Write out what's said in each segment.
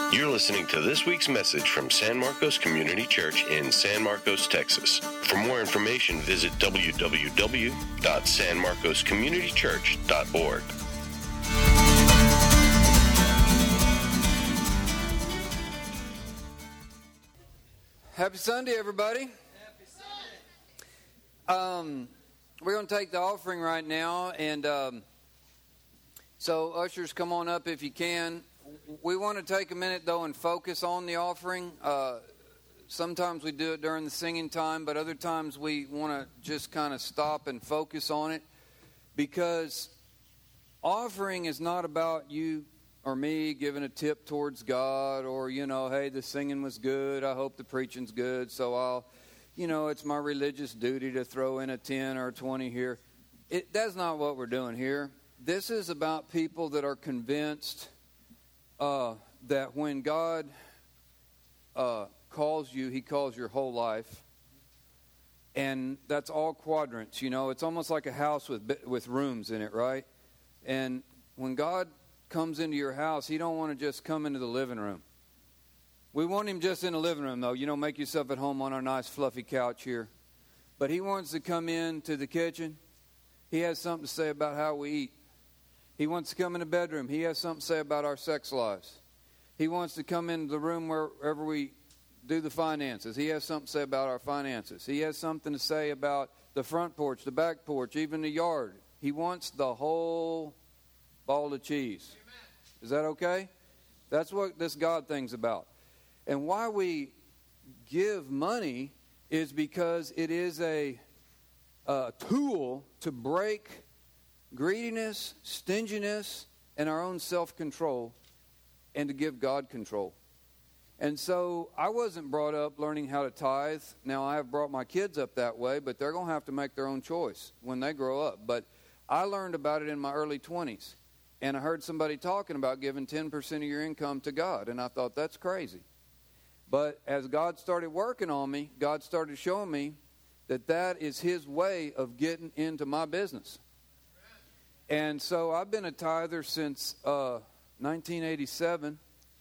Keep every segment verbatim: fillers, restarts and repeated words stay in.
You're listening to this week's message from San Marcos Community Church in San Marcos, Texas. For more information, visit w w w dot san marcos community church dot org. Happy Sunday, everybody. Happy Sunday. Um, we're going to take the offering right now, and um, so ushers, come on up if you can. We want to take a minute, though, and focus on the offering. Uh, sometimes we do it during the singing time, but other times we want to just kind of stop and focus on it, because offering is not about you or me giving a tip towards God, or, you know, hey, the singing was good, I hope the preaching's good, so I'll, you know, it's my religious duty to throw in a ten or a twenty here. It, that's not what we're doing here. This is about people that are convinced Uh, that when God uh, calls you, He calls your whole life, and that's all quadrants. You know, it's almost like a house with with rooms in it, right? And when God comes into your house, He don't want to just come into the living room. We want Him just in the living room, though. You know, make yourself at home on our nice fluffy couch here. But He wants to come into the kitchen. He has something to say about how we eat. He wants to come in the bedroom. He has something to say about our sex lives. He wants to come into the room wherever we do the finances. He has something to say about our finances. He has something to say about the front porch, the back porch, even the yard. He wants the whole ball of cheese. Is that okay? That's what this God thing's about. And why we give money is because it is a, a tool to break greediness, stinginess, and our own self-control, and to give God control. And so I wasn't brought up learning how to tithe. Now, I have brought my kids up that way, but they're going to have to make their own choice when they grow up. But I learned about it in my early twenties, and I heard somebody talking about giving ten percent of your income to God, and I thought, that's crazy. But as God started working on me, God started showing me that that is His way of getting into my business. And so I've been a tither since uh, nineteen eighty-seven,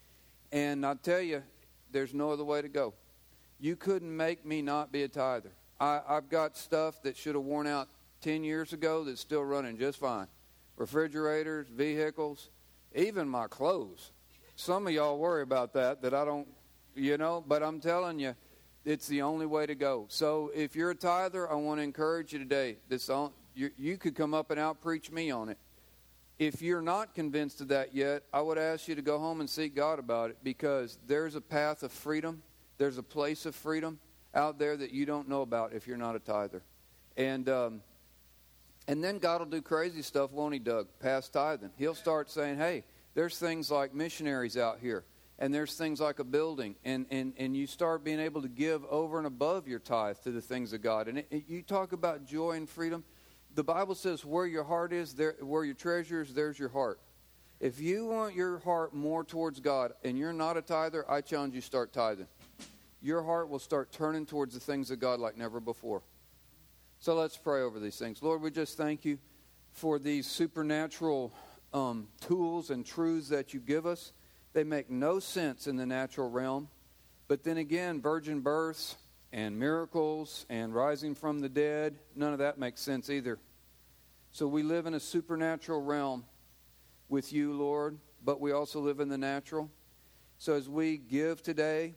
and I'll tell you, there's no other way to go. You couldn't make me not be a tither. I, I've got stuff that should have worn out ten years ago that's still running just fine. Refrigerators, vehicles, even my clothes. Some of y'all worry about that, that I don't, you know, but I'm telling you, it's the only way to go. So if you're a tither, I want to encourage you today. This on, You, you could come up and out-preach me on it. If you're not convinced of that yet, I would ask you to go home and seek God about it, because there's a path of freedom. There's a place of freedom out there that you don't know about if you're not a tither. And um, and then God will do crazy stuff, won't He, Doug? Past tithing. He'll start saying, hey, there's things like missionaries out here, and there's things like a building, and, and, and you start being able to give over and above your tithe to the things of God. And it, it, you talk about joy and freedom. The Bible says where your heart is, there, where your treasure is, there's your heart. If you want your heart more towards God and you're not a tither, I challenge you to start tithing. Your heart will start turning towards the things of God like never before. So let's pray over these things. Lord, we just thank You for these supernatural um, tools and truths that You give us. They make no sense in the natural realm. But then again, virgin births and miracles and rising from the dead, none of that makes sense either. So we live in a supernatural realm with You, Lord, but we also live in the natural. So as we give today,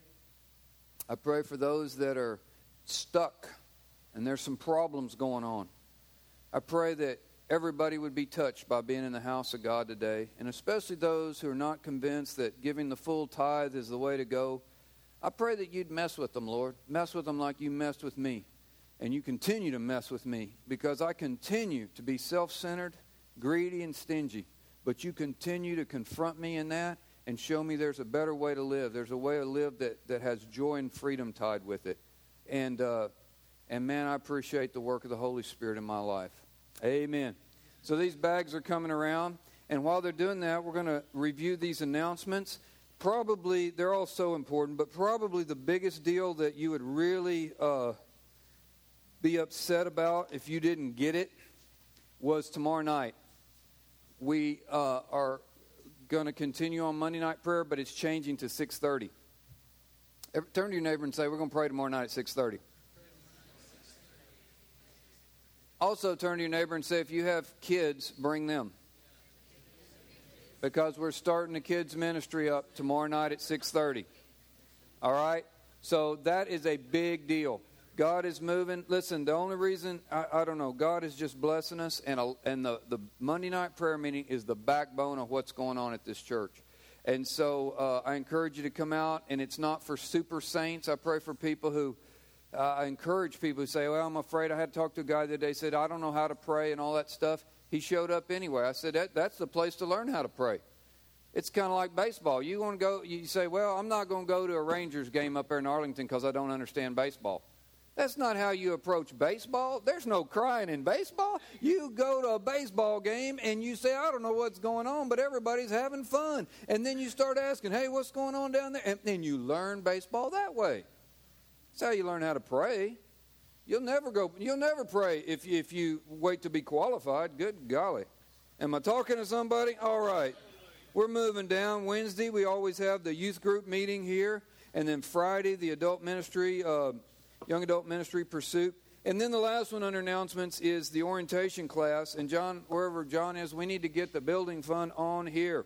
I pray for those that are stuck and there's some problems going on. I pray that everybody would be touched by being in the house of God today, and especially those who are not convinced that giving the full tithe is the way to go. I pray that You'd mess with them, Lord. Mess with them like You messed with me. And You continue to mess with me, because I continue to be self-centered, greedy, and stingy. But You continue to confront me in that and show me there's a better way to live. There's a way to live that, that has joy and freedom tied with it. And, uh, and man, I appreciate the work of the Holy Spirit in my life. Amen. So these bags are coming around. And while they're doing that, we're going to review these announcements. Probably, they're all so important, but probably the biggest deal that you would really uh, be upset about if you didn't get it was tomorrow night. We uh, are going to continue on Monday night prayer, but it's changing to six thirty. Turn to your neighbor and say, we're going to pray tomorrow night at six thirty. Also, turn to your neighbor and say, if you have kids, bring them. Because we're starting the kids' ministry up tomorrow night at six thirty. All right? So that is a big deal. God is moving. Listen, the only reason, I, I don't know, God is just blessing us. And, a, and the, the Monday night prayer meeting is the backbone of what's going on at this church. And so uh, I encourage you to come out. And it's not for super saints. I pray for people who, uh, I encourage people who say, well, I'm afraid. I had to talk to a guy the other day, said, I don't know how to pray and all that stuff. He showed up anyway. I said, that, that's the place to learn how to pray. It's kind of like baseball. You want to go, you say, well, I'm not going to go to a Rangers game up there in Arlington because I don't understand baseball. That's not how you approach baseball. There's no crying in baseball. You go to a baseball game and you say, I don't know what's going on, but everybody's having fun. And then you start asking, hey, what's going on down there? And then you learn baseball that way. That's how you learn how to pray. You'll never go, you'll never pray if you, if you wait to be qualified. Good golly. Am I talking to somebody? All right. We're moving down. Wednesday, we always have the youth group meeting here. And then Friday, the adult ministry, uh, young adult ministry pursuit. And then the last one under announcements is the orientation class. And John, wherever John is, we need to get the building fund on here.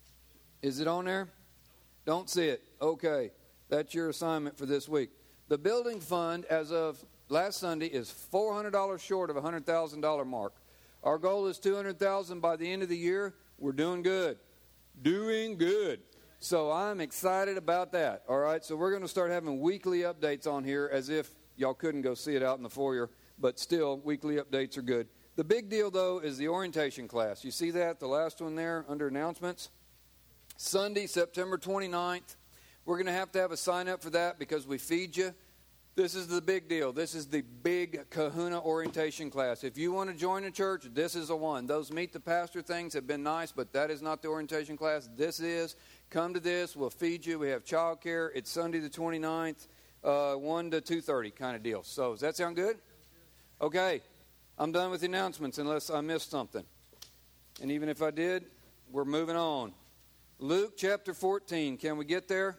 Is it on there? Don't see it. Okay. That's your assignment for this week. The building fund, as of last Sunday, is four hundred dollars short of a one hundred thousand dollars mark. Our goal is two hundred thousand dollars by the end of the year. We're doing good. Doing good. So I'm excited about that. All right, so we're going to start having weekly updates on here as if y'all couldn't go see it out in the foyer, but still, weekly updates are good. The big deal, though, is the orientation class. You see that, the last one there under announcements? Sunday, September twenty-ninth. We're going to have to have a sign up for that because we feed you. This is the big deal. This is the big Kahuna orientation class. If you want to join a church, this is the one. Those meet the pastor things have been nice, but that is not the orientation class. This is. Come to this. We'll feed you. We have child care. It's Sunday the twenty-ninth, uh, one to two thirty kind of deal. So does that sound good? Okay. I'm done with the announcements unless I missed something. And even if I did, we're moving on. Luke chapter fourteen. Can we get there?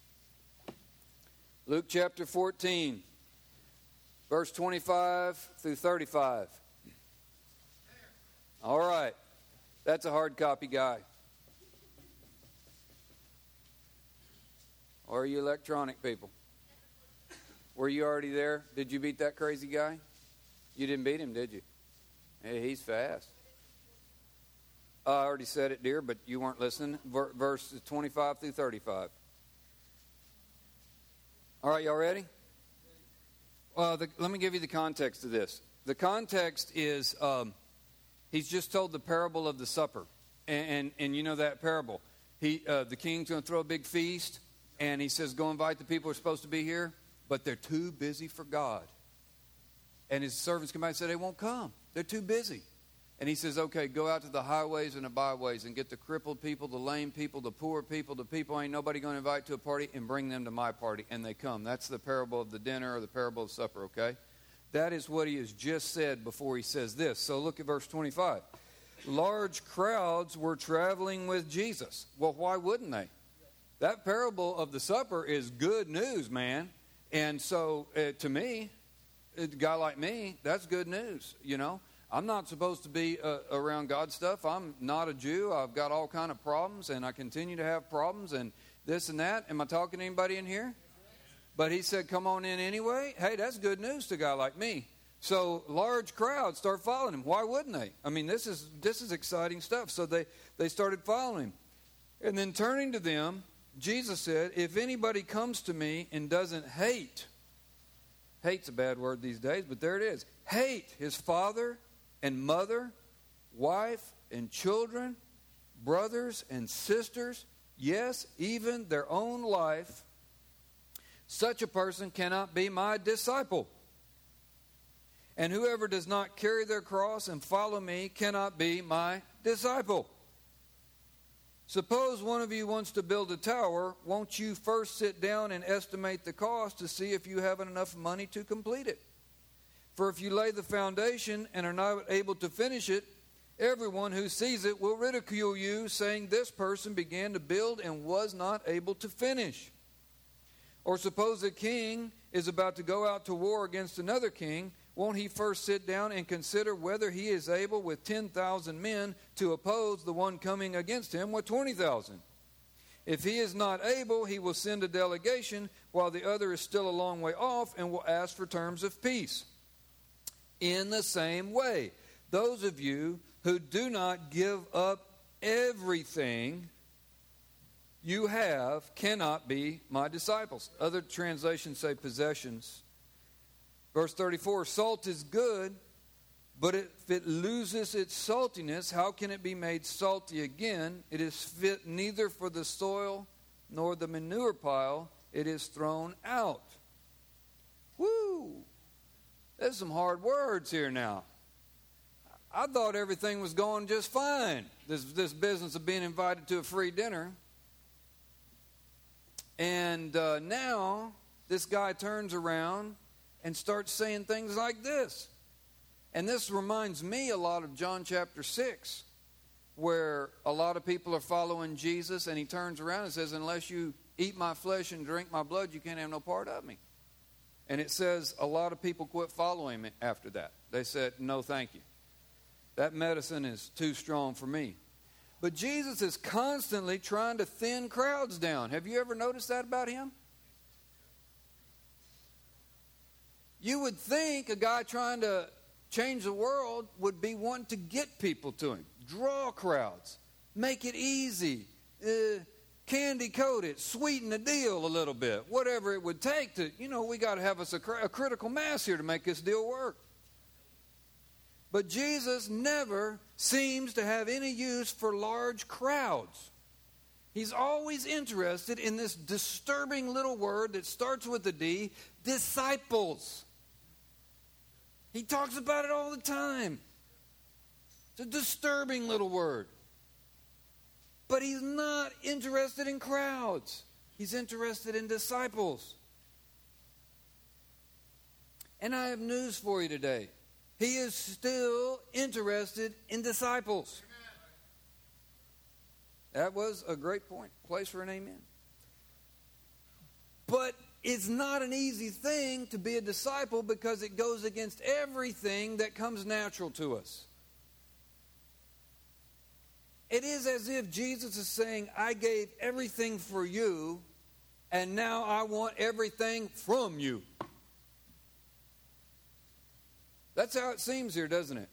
Luke chapter fourteen, verse twenty-five through thirty-five. All right. That's a hard copy guy. Or are you electronic people? Were you already there? Did you beat that crazy guy? You didn't beat him, did you? Hey, he's fast. Uh, I already said it, dear, but you weren't listening. Verse twenty-five through thirty-five. All right, y'all ready? Well, the, let me give you the context of this. The context is um, he's just told the parable of the supper. And, and, and you know that parable. He, uh, the king's going to throw a big feast, and he says, go invite the people who are supposed to be here, but they're too busy for God. And his servants come out and say, they won't come. They're too busy. And he says, okay, go out to the highways and the byways and get the crippled people, the lame people, the poor people, the people ain't nobody going to invite to a party, and bring them to my party. And they come. That's the parable of the dinner or the parable of the supper, okay? That is what he has just said before he says this. So look at verse twenty-five. Large crowds were traveling with Jesus. Well, why wouldn't they? That parable of the supper is good news, man. And so uh, to me, a guy like me, that's good news, you know. I'm not supposed to be uh, around God stuff. I'm not a Jew. I've got all kind of problems, and I continue to have problems, and this and that. Am I talking to anybody in here? But he said, come on in anyway. Hey, that's good news to a guy like me. So large crowds start following him. Why wouldn't they? I mean, this is this is exciting stuff. So they, they started following him. And then turning to them, Jesus said, if anybody comes to me and doesn't hate, hate's a bad word these days, but there it is, hate his father and mother, wife and children, brothers and sisters, yes, even their own life, such a person cannot be my disciple. And whoever does not carry their cross and follow me cannot be my disciple. Suppose one of you wants to build a tower, won't you first sit down and estimate the cost to see if you have enough money to complete it? For if you lay the foundation and are not able to finish it, Everyone who sees it will ridicule you, saying, this person began to build and was not able to finish. Or suppose a king is about to go out to war against another king. Won't he first sit down and consider whether he is able with ten thousand men to oppose the one coming against him with twenty thousand? If he is not able, he will send a delegation while the other is still a long way off and will ask for terms of peace. In the same way, those of you who do not give up everything you have cannot be my disciples. Other translations say possessions. Verse thirty-four, salt is good, but if it loses its saltiness, how can it be made salty again? It is fit neither for the soil nor the manure pile. It is thrown out. Woo! There's some hard words here now. I thought everything was going just fine. This, this business of being invited to a free dinner. And uh, now this guy turns around and starts saying things like this. And this reminds me a lot of John chapter six, where a lot of people are following Jesus, and he turns around and says, unless you eat my flesh and drink my blood, you can't have no part of me. And it says a lot of people quit following him after that. They said, no, thank you. That medicine is too strong for me. But Jesus is constantly trying to thin crowds down. Have you ever noticed that about him? You would think a guy trying to change the world would be wanting to get people to him, draw crowds, make it easy, uh, candy coat it, sweeten the deal a little bit, whatever it would take to, you know, we got to have us a, a critical mass here to make this deal work. But Jesus never seems to have any use for large crowds. He's always interested in this disturbing little word that starts with a D, disciples. He talks about it all the time. It's a disturbing little word. But he's not interested in crowds. He's interested in disciples. And I have news for you today. He is still interested in disciples. That was a great point, place for an amen. But it's not an easy thing to be a disciple because it goes against everything that comes natural to us. It is as if Jesus is saying, I gave everything for you, and now I want everything from you. That's how it seems here, doesn't it?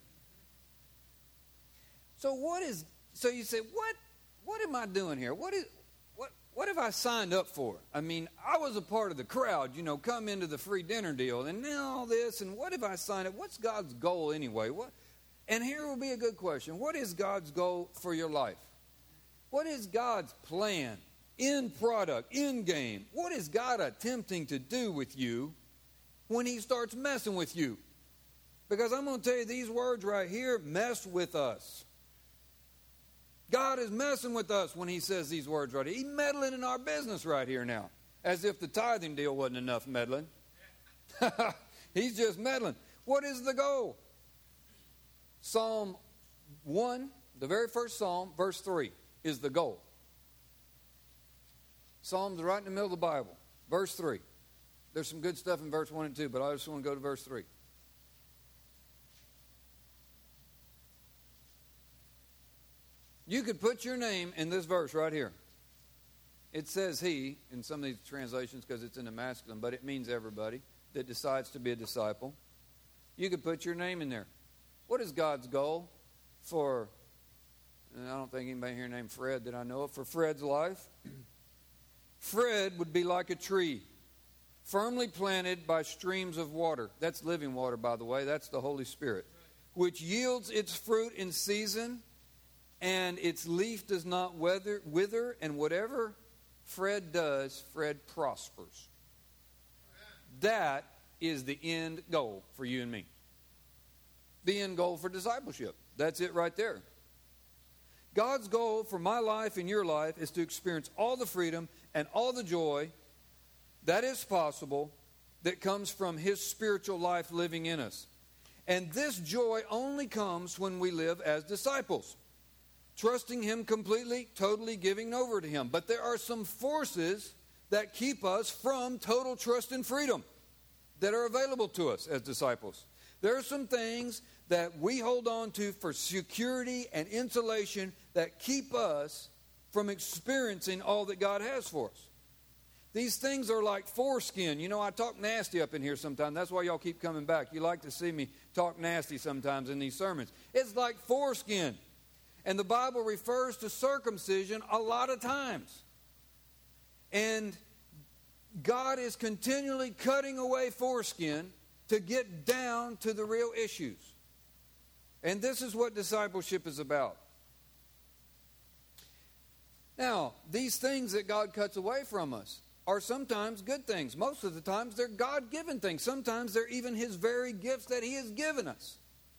So what is, so you say, what, what am I doing here? What is, what, what have I signed up for? I mean, I was a part of the crowd, you know, come into the free dinner deal, and now all this, and what have I signed up? What's God's goal anyway? What? And here will be a good question. What is God's goal for your life? What is God's plan, end product, end game? What is God attempting to do with you when he starts messing with you? Because I'm going to tell you, these words right here mess with us. God is messing with us when he says these words right here. He's meddling in our business right here now. As if the tithing deal wasn't enough meddling. He's just meddling. What is the goal? Psalm one, the very first Psalm, verse three, is the goal. Psalms right in the middle of the Bible. Verse three. There's some good stuff in verse one and two, but I just want to go to verse three. You could put your name in this verse right here. It says he in some of these translations because it's in the masculine, but it means everybody that decides to be a disciple. You could put your name in there. What is God's goal for, and I don't think anybody here named Fred that I know of, for Fred's life? Fred would be like a tree, firmly planted by streams of water. That's living water, by the way. That's the Holy Spirit, which yields its fruit in season, and its leaf does not wither, wither, and whatever Fred does, Fred prospers. That is the end goal for you and me. The end goal for discipleship. That's it right there. God's goal for my life and your life is to experience all the freedom and all the joy that is possible that comes from his spiritual life living in us. And this joy only comes when we live as disciples, trusting Him completely, totally giving over to Him. But there are some forces that keep us from total trust and freedom that are available to us as disciples. There are some things that we hold on to for security and insulation that keep us from experiencing all that God has for us. These things are like foreskin. You know, I talk nasty up in here sometimes. That's why y'all keep coming back. You like to see me talk nasty sometimes in these sermons. It's like foreskin. And the Bible refers to circumcision a lot of times. And God is continually cutting away foreskin to get down to the real issues. And this is what discipleship is about. Now, these things that God cuts away from us are sometimes good things. Most of the times they're God-given things. Sometimes they're even His very gifts that He has given us.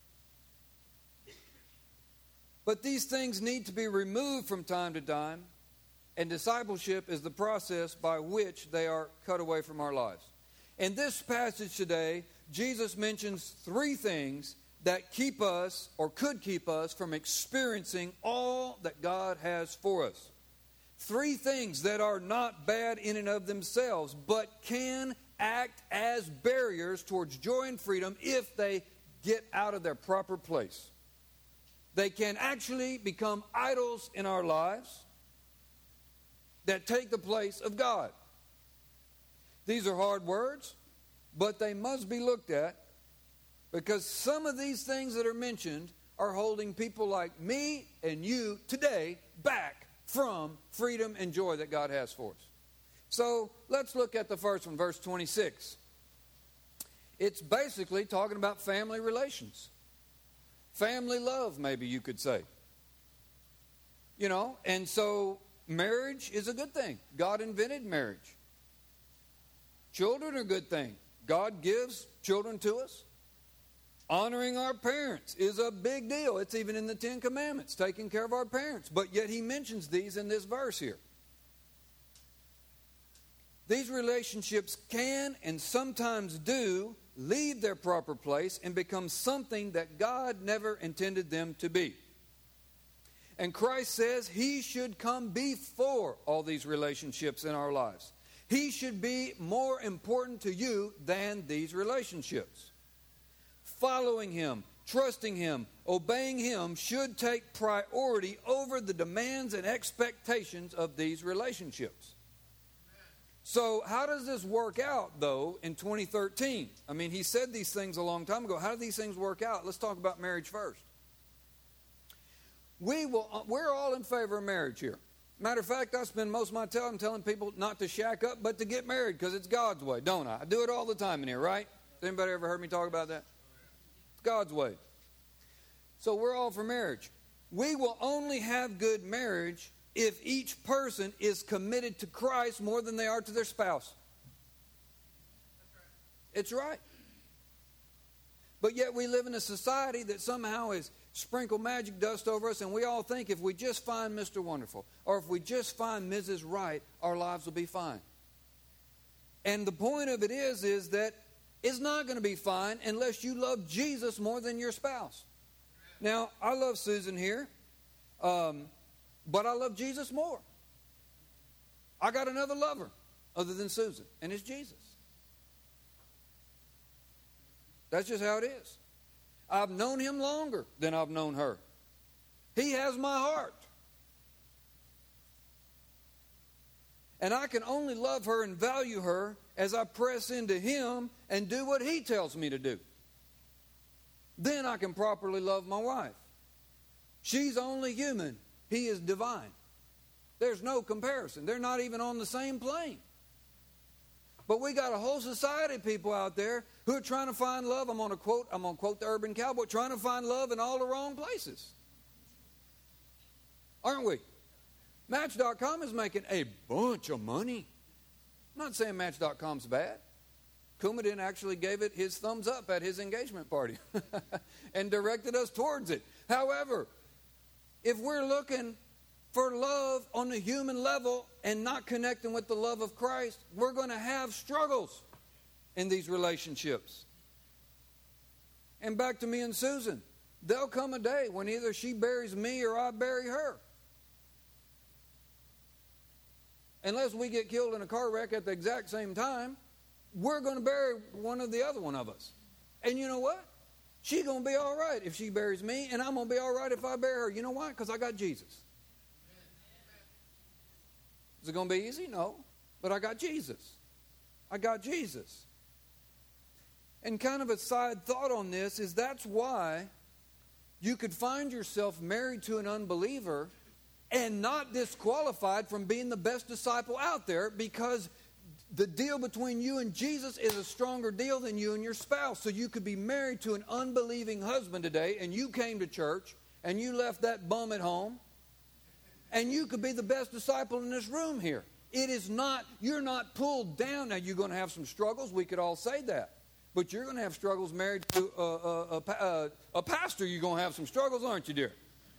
But these things need to be removed from time to time, and discipleship is the process by which they are cut away from our lives. In this passage today, Jesus mentions three things that keep us, or could keep us, from experiencing all that God has for us. Three things that are not bad in and of themselves, but can act as barriers towards joy and freedom if they get out of their proper place. They can actually become idols in our lives that take the place of God. These are hard words, but they must be looked at, because some of these things that are mentioned are holding people like me and you today back from freedom and joy that God has for us. So let's look at the first one, verse twenty-six. It's basically talking about family relations. Family love, maybe you could say. You know, and so marriage is a good thing. God invented marriage. Children are a good thing. God gives children to us. Honoring our parents is a big deal. It's even in the Ten Commandments, taking care of our parents. But yet He mentions these in this verse here. These relationships can and sometimes do leave their proper place and become something that God never intended them to be. And Christ says He should come before all these relationships in our lives. He should be more important to you than these relationships. Following Him, trusting Him, obeying Him should take priority over the demands and expectations of these relationships. So how does this work out, though, in twenty thirteen? I mean, He said these things a long time ago. How do these things work out? Let's talk about marriage first. We will, we're all in favor of marriage here. Matter of fact, I spend most of my time telling people not to shack up, but to get married, because it's God's way, don't I? I do it all the time in here, right? Has anybody ever heard me talk about that? It's God's way. So we're all for marriage. We will only have good marriage if each person is committed to Christ more than they are to their spouse. It's right. But yet we live in a society that somehow is sprinkle magic dust over us, and we all think if we just find Mister Wonderful, or if we just find Missus Right, our lives will be fine. And the point of it is, is that it's not going to be fine unless you love Jesus more than your spouse. Now, I love Susan here, um, but I love Jesus more. I got another lover other than Susan, and it's Jesus. That's just how it is. I've known Him longer than I've known her. He has my heart. And I can only love her and value her as I press into Him and do what He tells me to do. Then I can properly love my wife. She's only human. He is divine. There's no comparison. They're not even on the same plane. But we got a whole society of people out there who are trying to find love. I'm going to quote, I'm going to quote the Urban Cowboy, trying to find love in all the wrong places. Aren't we? Match dot com is making a bunch of money. I'm not saying Match dot com's bad. Coumadin actually gave it his thumbs up at his engagement party and directed us towards it. However, if we're looking for love on the human level and not connecting with the love of Christ, we're going to have struggles in these relationships. And back to me and Susan. There'll come a day when either she buries me or I bury her. Unless we get killed in a car wreck at the exact same time, we're going to bury one of the other one of us. And you know what? She's going to be all right if she buries me, and I'm going to be all right if I bury her. You know why? Because I got Jesus. Is it going to be easy? No. But I got Jesus. I got Jesus. And kind of a side thought on this is that's why you could find yourself married to an unbeliever and not disqualified from being the best disciple out there, because the deal between you and Jesus is a stronger deal than you and your spouse. So you could be married to an unbelieving husband today, and you came to church, and you left that bum at home, and you could be the best disciple in this room here. It is not, you're not pulled down. Now, you're going to have some struggles. We could all say that. But you're going to have struggles married to a, a, a, a, a pastor. You're going to have some struggles, aren't you, dear?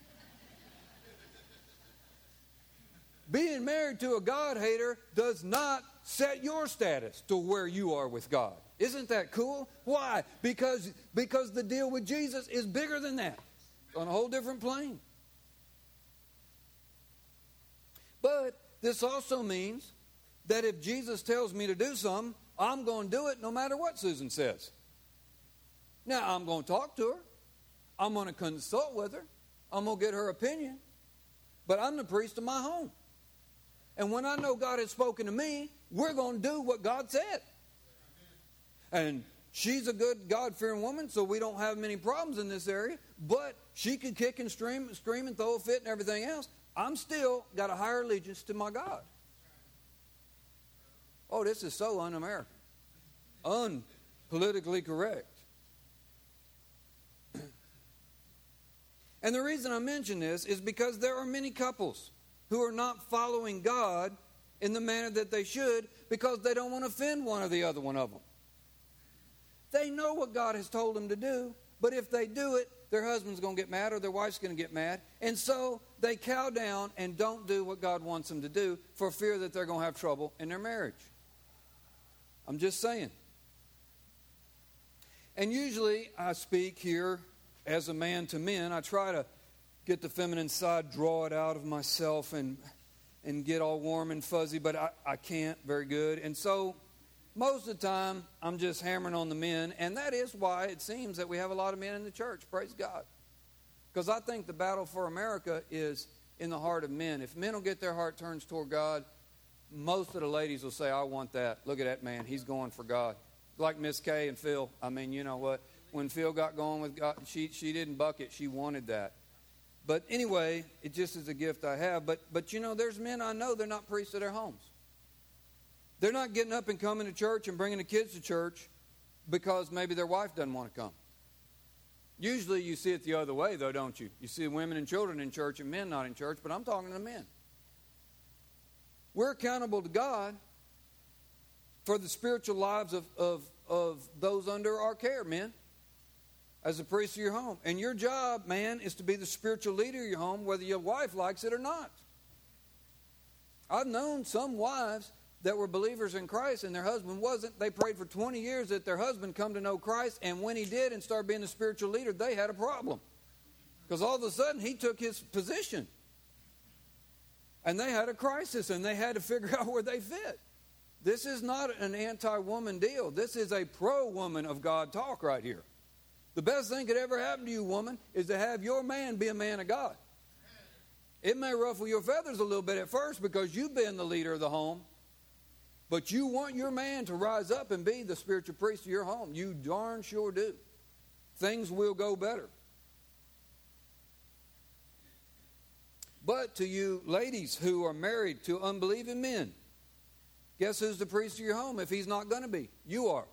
Being married to a God-hater does not set your status to where you are with God. Isn't that cool? Why? Because, because the deal with Jesus is bigger than that. It's on a whole different plane. But this also means that if Jesus tells me to do something, I'm going to do it no matter what Susan says. Now, I'm going to talk to her. I'm going to consult with her. I'm going to get her opinion. But I'm the priest of my home. And when I know God has spoken to me, we're going to do what God said. And she's a good God-fearing woman, so we don't have many problems in this area. But she can kick and scream, scream and throw a fit and everything else. I'm still got a higher allegiance to my God. Oh, this is so un-American. Unpolitically correct. And the reason I mention this is because there are many couples who are not following God in the manner that they should because they don't want to offend one or the other one of them. They know what God has told them to do, but if they do it, their husband's going to get mad or their wife's going to get mad. And so they cow down and don't do what God wants them to do for fear that they're going to have trouble in their marriage. I'm just saying. And usually I speak here as a man to men. I try to get the feminine side, draw it out of myself and and get all warm and fuzzy, but I, I can't very good. And so most of the time I'm just hammering on the men, and that is why it seems that we have a lot of men in the church, praise God. Because I think the battle for America is in the heart of men. If men will get their heart turned toward God, most of the ladies will say, I want that. Look at that man, he's going for God. Like Miss Kay and Phil. I mean, you know what? When Phil got going with God, she, she didn't buck it, she wanted that. But anyway, it just is a gift I have. But, but you know, there's men I know, they're not priests of their homes. They're not getting up and coming to church and bringing the kids to church because maybe their wife doesn't want to come. Usually you see it the other way, though, don't you? You see women and children in church and men not in church, but I'm talking to men. We're accountable to God for the spiritual lives of, of, of those under our care, men. As a priest of your home. And your job, man, is to be the spiritual leader of your home, whether your wife likes it or not. I've known some wives that were believers in Christ and their husband wasn't. They prayed for twenty years that their husband come to know Christ, and when he did and started being the spiritual leader, they had a problem. Because all of a sudden, he took his position. And they had a crisis, and they had to figure out where they fit. This is not an anti-woman deal. This is a pro-woman of God talk right here. The best thing could ever happen to you, woman, is to have your man be a man of God. It may ruffle your feathers a little bit at first because you've been the leader of the home. But you want your man to rise up and be the spiritual priest of your home. You darn sure do. Things will go better. But to you ladies who are married to unbelieving men, guess who's the priest of your home if he's not going to be? You are.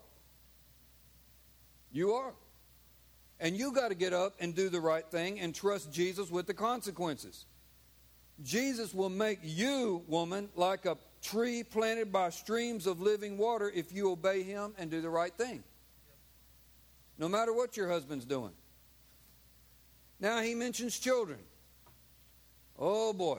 You are. And you got to get up and do the right thing and trust Jesus with the consequences. Jesus will make you, woman, like a tree planted by streams of living water if you obey him and do the right thing. No matter what your husband's doing. Now he mentions children. Oh boy.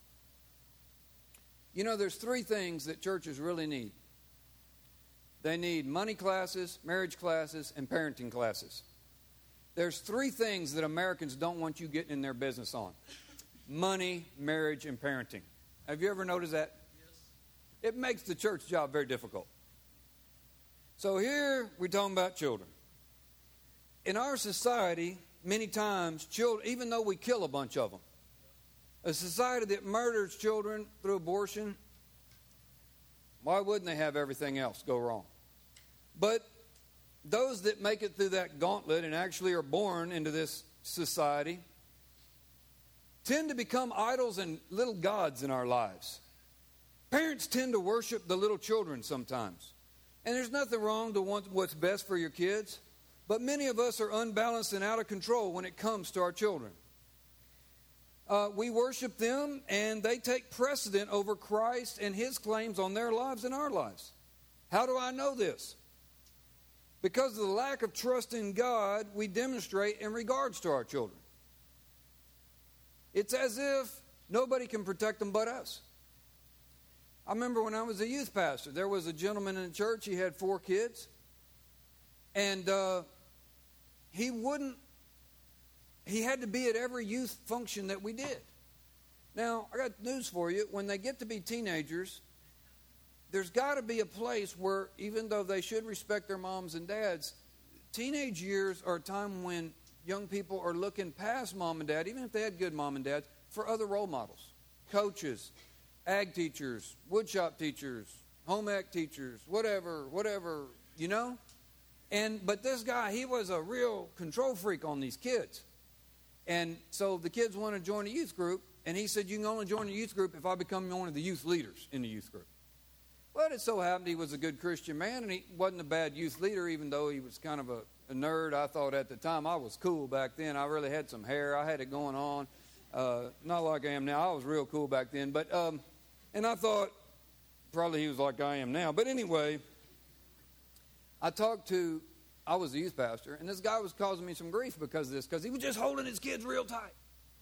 You know, there's three things that churches really need. They need money classes, marriage classes, and parenting classes. there's three things that Americans don't want you getting in their business on: money, marriage, and parenting. Have you ever noticed that? Yes. It makes the church job very difficult. So here we're talking about children. In our society, many times, children, even though we kill a bunch of them, a society that murders children through abortion, why wouldn't they have everything else go wrong? But those that make it through that gauntlet and actually are born into this society tend to become idols and little gods in our lives. Parents tend to worship the little children sometimes. And there's nothing wrong to want what's best for your kids, but many of us are unbalanced and out of control when it comes to our children. Uh, we worship them, and they take precedent over Christ and His claims on their lives and our lives. How do I know this? Because of the lack of trust in God we demonstrate in regards to our children. It's as if nobody can protect them but us. I remember when I was a youth pastor, there was a gentleman in the church. He had four kids, and uh, he wouldn't, he had to be at every youth function that we did. Now, I got news for you. When they get to be teenagers, there's got to be a place where, even though they should respect their moms and dads, teenage years are a time when young people are looking past mom and dad, even if they had good mom and dads, for other role models, coaches, ag teachers, woodshop teachers, home ec teachers, whatever, whatever, you know? And but this guy, he was a real control freak on these kids. And so the kids wanted to join a youth group, and he said, you can only join a youth group if I become one of the youth leaders in the youth group. Well, it so happened he was a good Christian man, and he wasn't a bad youth leader, even though he was kind of a, a nerd. I thought at the time I was cool back then. I really had some hair. I had it going on. Uh, not like I am now. I was real cool back then. But um, and I thought probably he was like I am now. But anyway, I talked to, I was a youth pastor, and this guy was causing me some grief because of this, because he was just holding his kids real tight.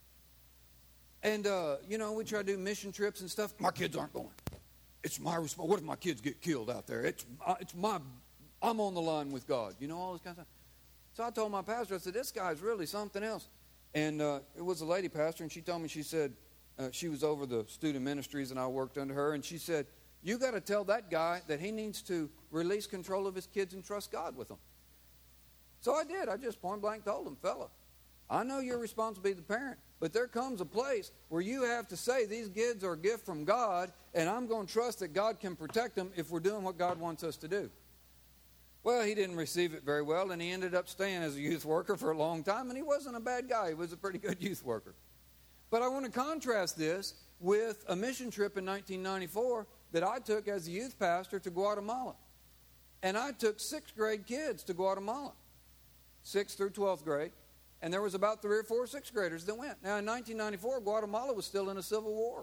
And, uh, you know, we try to do mission trips and stuff. My kids aren't going. It's my responsibility. What if my kids get killed out there? It's, uh, it's my, I'm on the line with God. You know, all this kind of stuff. So I told my pastor, I said, this guy's really something else. And uh, it was a lady pastor, and she told me, she said, uh, she was over the student ministries, and I worked under her, and she said, you got to tell that guy that he needs to release control of his kids and trust God with them. So I did. I just point blank told him, fella, I know you're responsible to be the parent, but there comes a place where you have to say these kids are a gift from God, and I'm going to trust that God can protect them if we're doing what God wants us to do. Well, he didn't receive it very well, and he ended up staying as a youth worker for a long time, and he wasn't a bad guy. He was a pretty good youth worker. But I want to contrast this with a mission trip in nineteen ninety-four that I took as a youth pastor to Guatemala. And I took sixth grade kids to Guatemala, sixth through twelfth grade. And there was about three or four sixth graders that went. Now, in nineteen ninety-four, Guatemala was still in a civil war.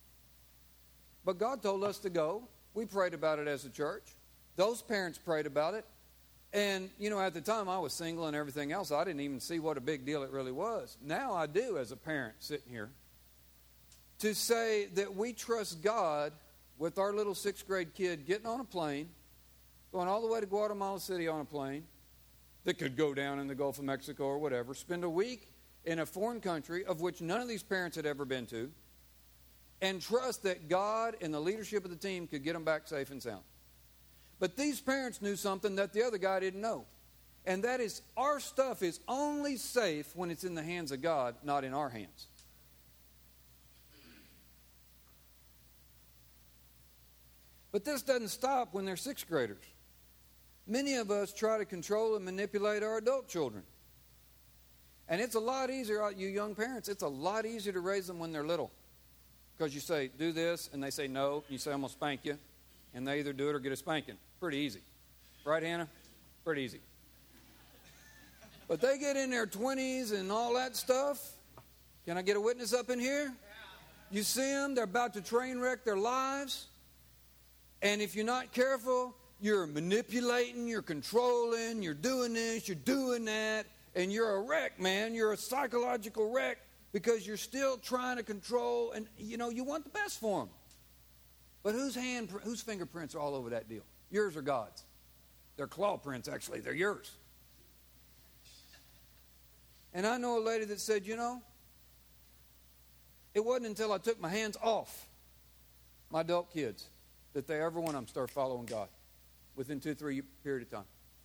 But God told us to go. We prayed about it as a church. Those parents prayed about it. And, you know, at the time I was single and everything else. I didn't even see what a big deal it really was. Now I do as a parent sitting here. To say that we trust God with our little sixth grade kid getting on a plane, going all the way to Guatemala City on a plane, that could go down in the Gulf of Mexico or whatever, spend a week in a foreign country of which none of these parents had ever been to, and trust that God and the leadership of the team could get them back safe and sound. But these parents knew something that the other guy didn't know, and that is our stuff is only safe when it's in the hands of God, not in our hands. But this doesn't stop when they're sixth graders. Many of us try to control and manipulate our adult children. And it's a lot easier, you young parents, it's a lot easier to raise them when they're little. Because you say, do this, and they say no. You say, I'm going to spank you. And they either do it or get a spanking. Pretty easy. Right, Hannah? Pretty easy. But they get in their twenties and all that stuff. Can I get a witness up in here? You see them, they're about to train wreck their lives. And if you're not careful, you're manipulating, you're controlling, you're doing this, you're doing that, and you're a wreck, man. You're a psychological wreck because you're still trying to control, and, you know, you want the best for them. But whose hand, whose fingerprints are all over that deal? Yours or God's? They're claw prints, actually. They're yours. And I know a lady that said, you know, it wasn't until I took my hands off my adult kids that they, every one of them, started following God within two, three period of time.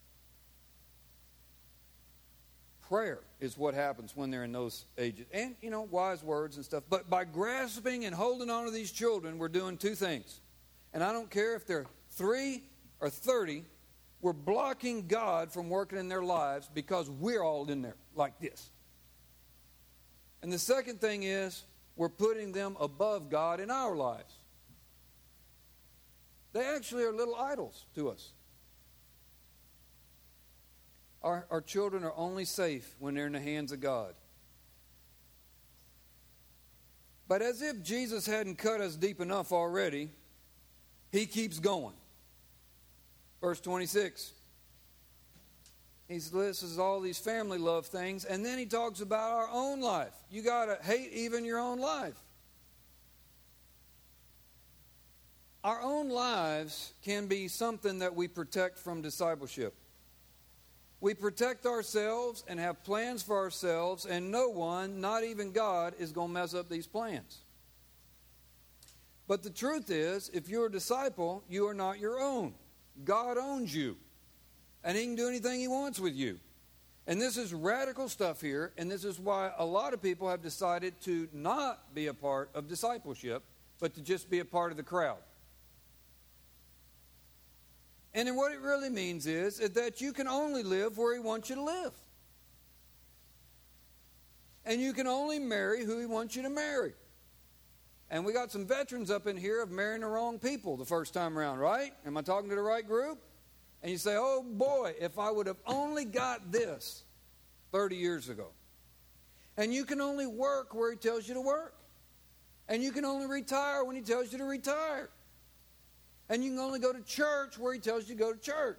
Prayer is what happens when they're in those ages. And, you know, wise words and stuff. But by grasping and holding on to these children, we're doing two things. And I don't care if they're three or thirty, we're blocking God from working in their lives because we're all in there like this. And the second thing is, we're putting them above God in our lives. They actually are little idols to us. Our, our children are only safe when they're in the hands of God. But as if Jesus hadn't cut us deep enough already, he keeps going. Verse twenty-six. He lists all these family love things, and then he talks about our own life. You got to hate even your own life. Our own lives can be something that we protect from discipleship. We protect ourselves and have plans for ourselves, and no one, not even God, is going to mess up these plans. But the truth is, if you're a disciple, you are not your own. God owns you, and he can do anything he wants with you. And this is radical stuff here, and this is why a lot of people have decided to not be a part of discipleship, but to just be a part of the crowd. And then what it really means is, is that you can only live where he wants you to live. And you can only marry who he wants you to marry. And we got some veterans up in here of marrying the wrong people the first time around, right? Am I talking to the right group? And you say, oh boy, if I would have only got this thirty years ago. And you can only work where he tells you to work. And you can only retire when he tells you to retire. And you can only go to church where he tells you to go to church.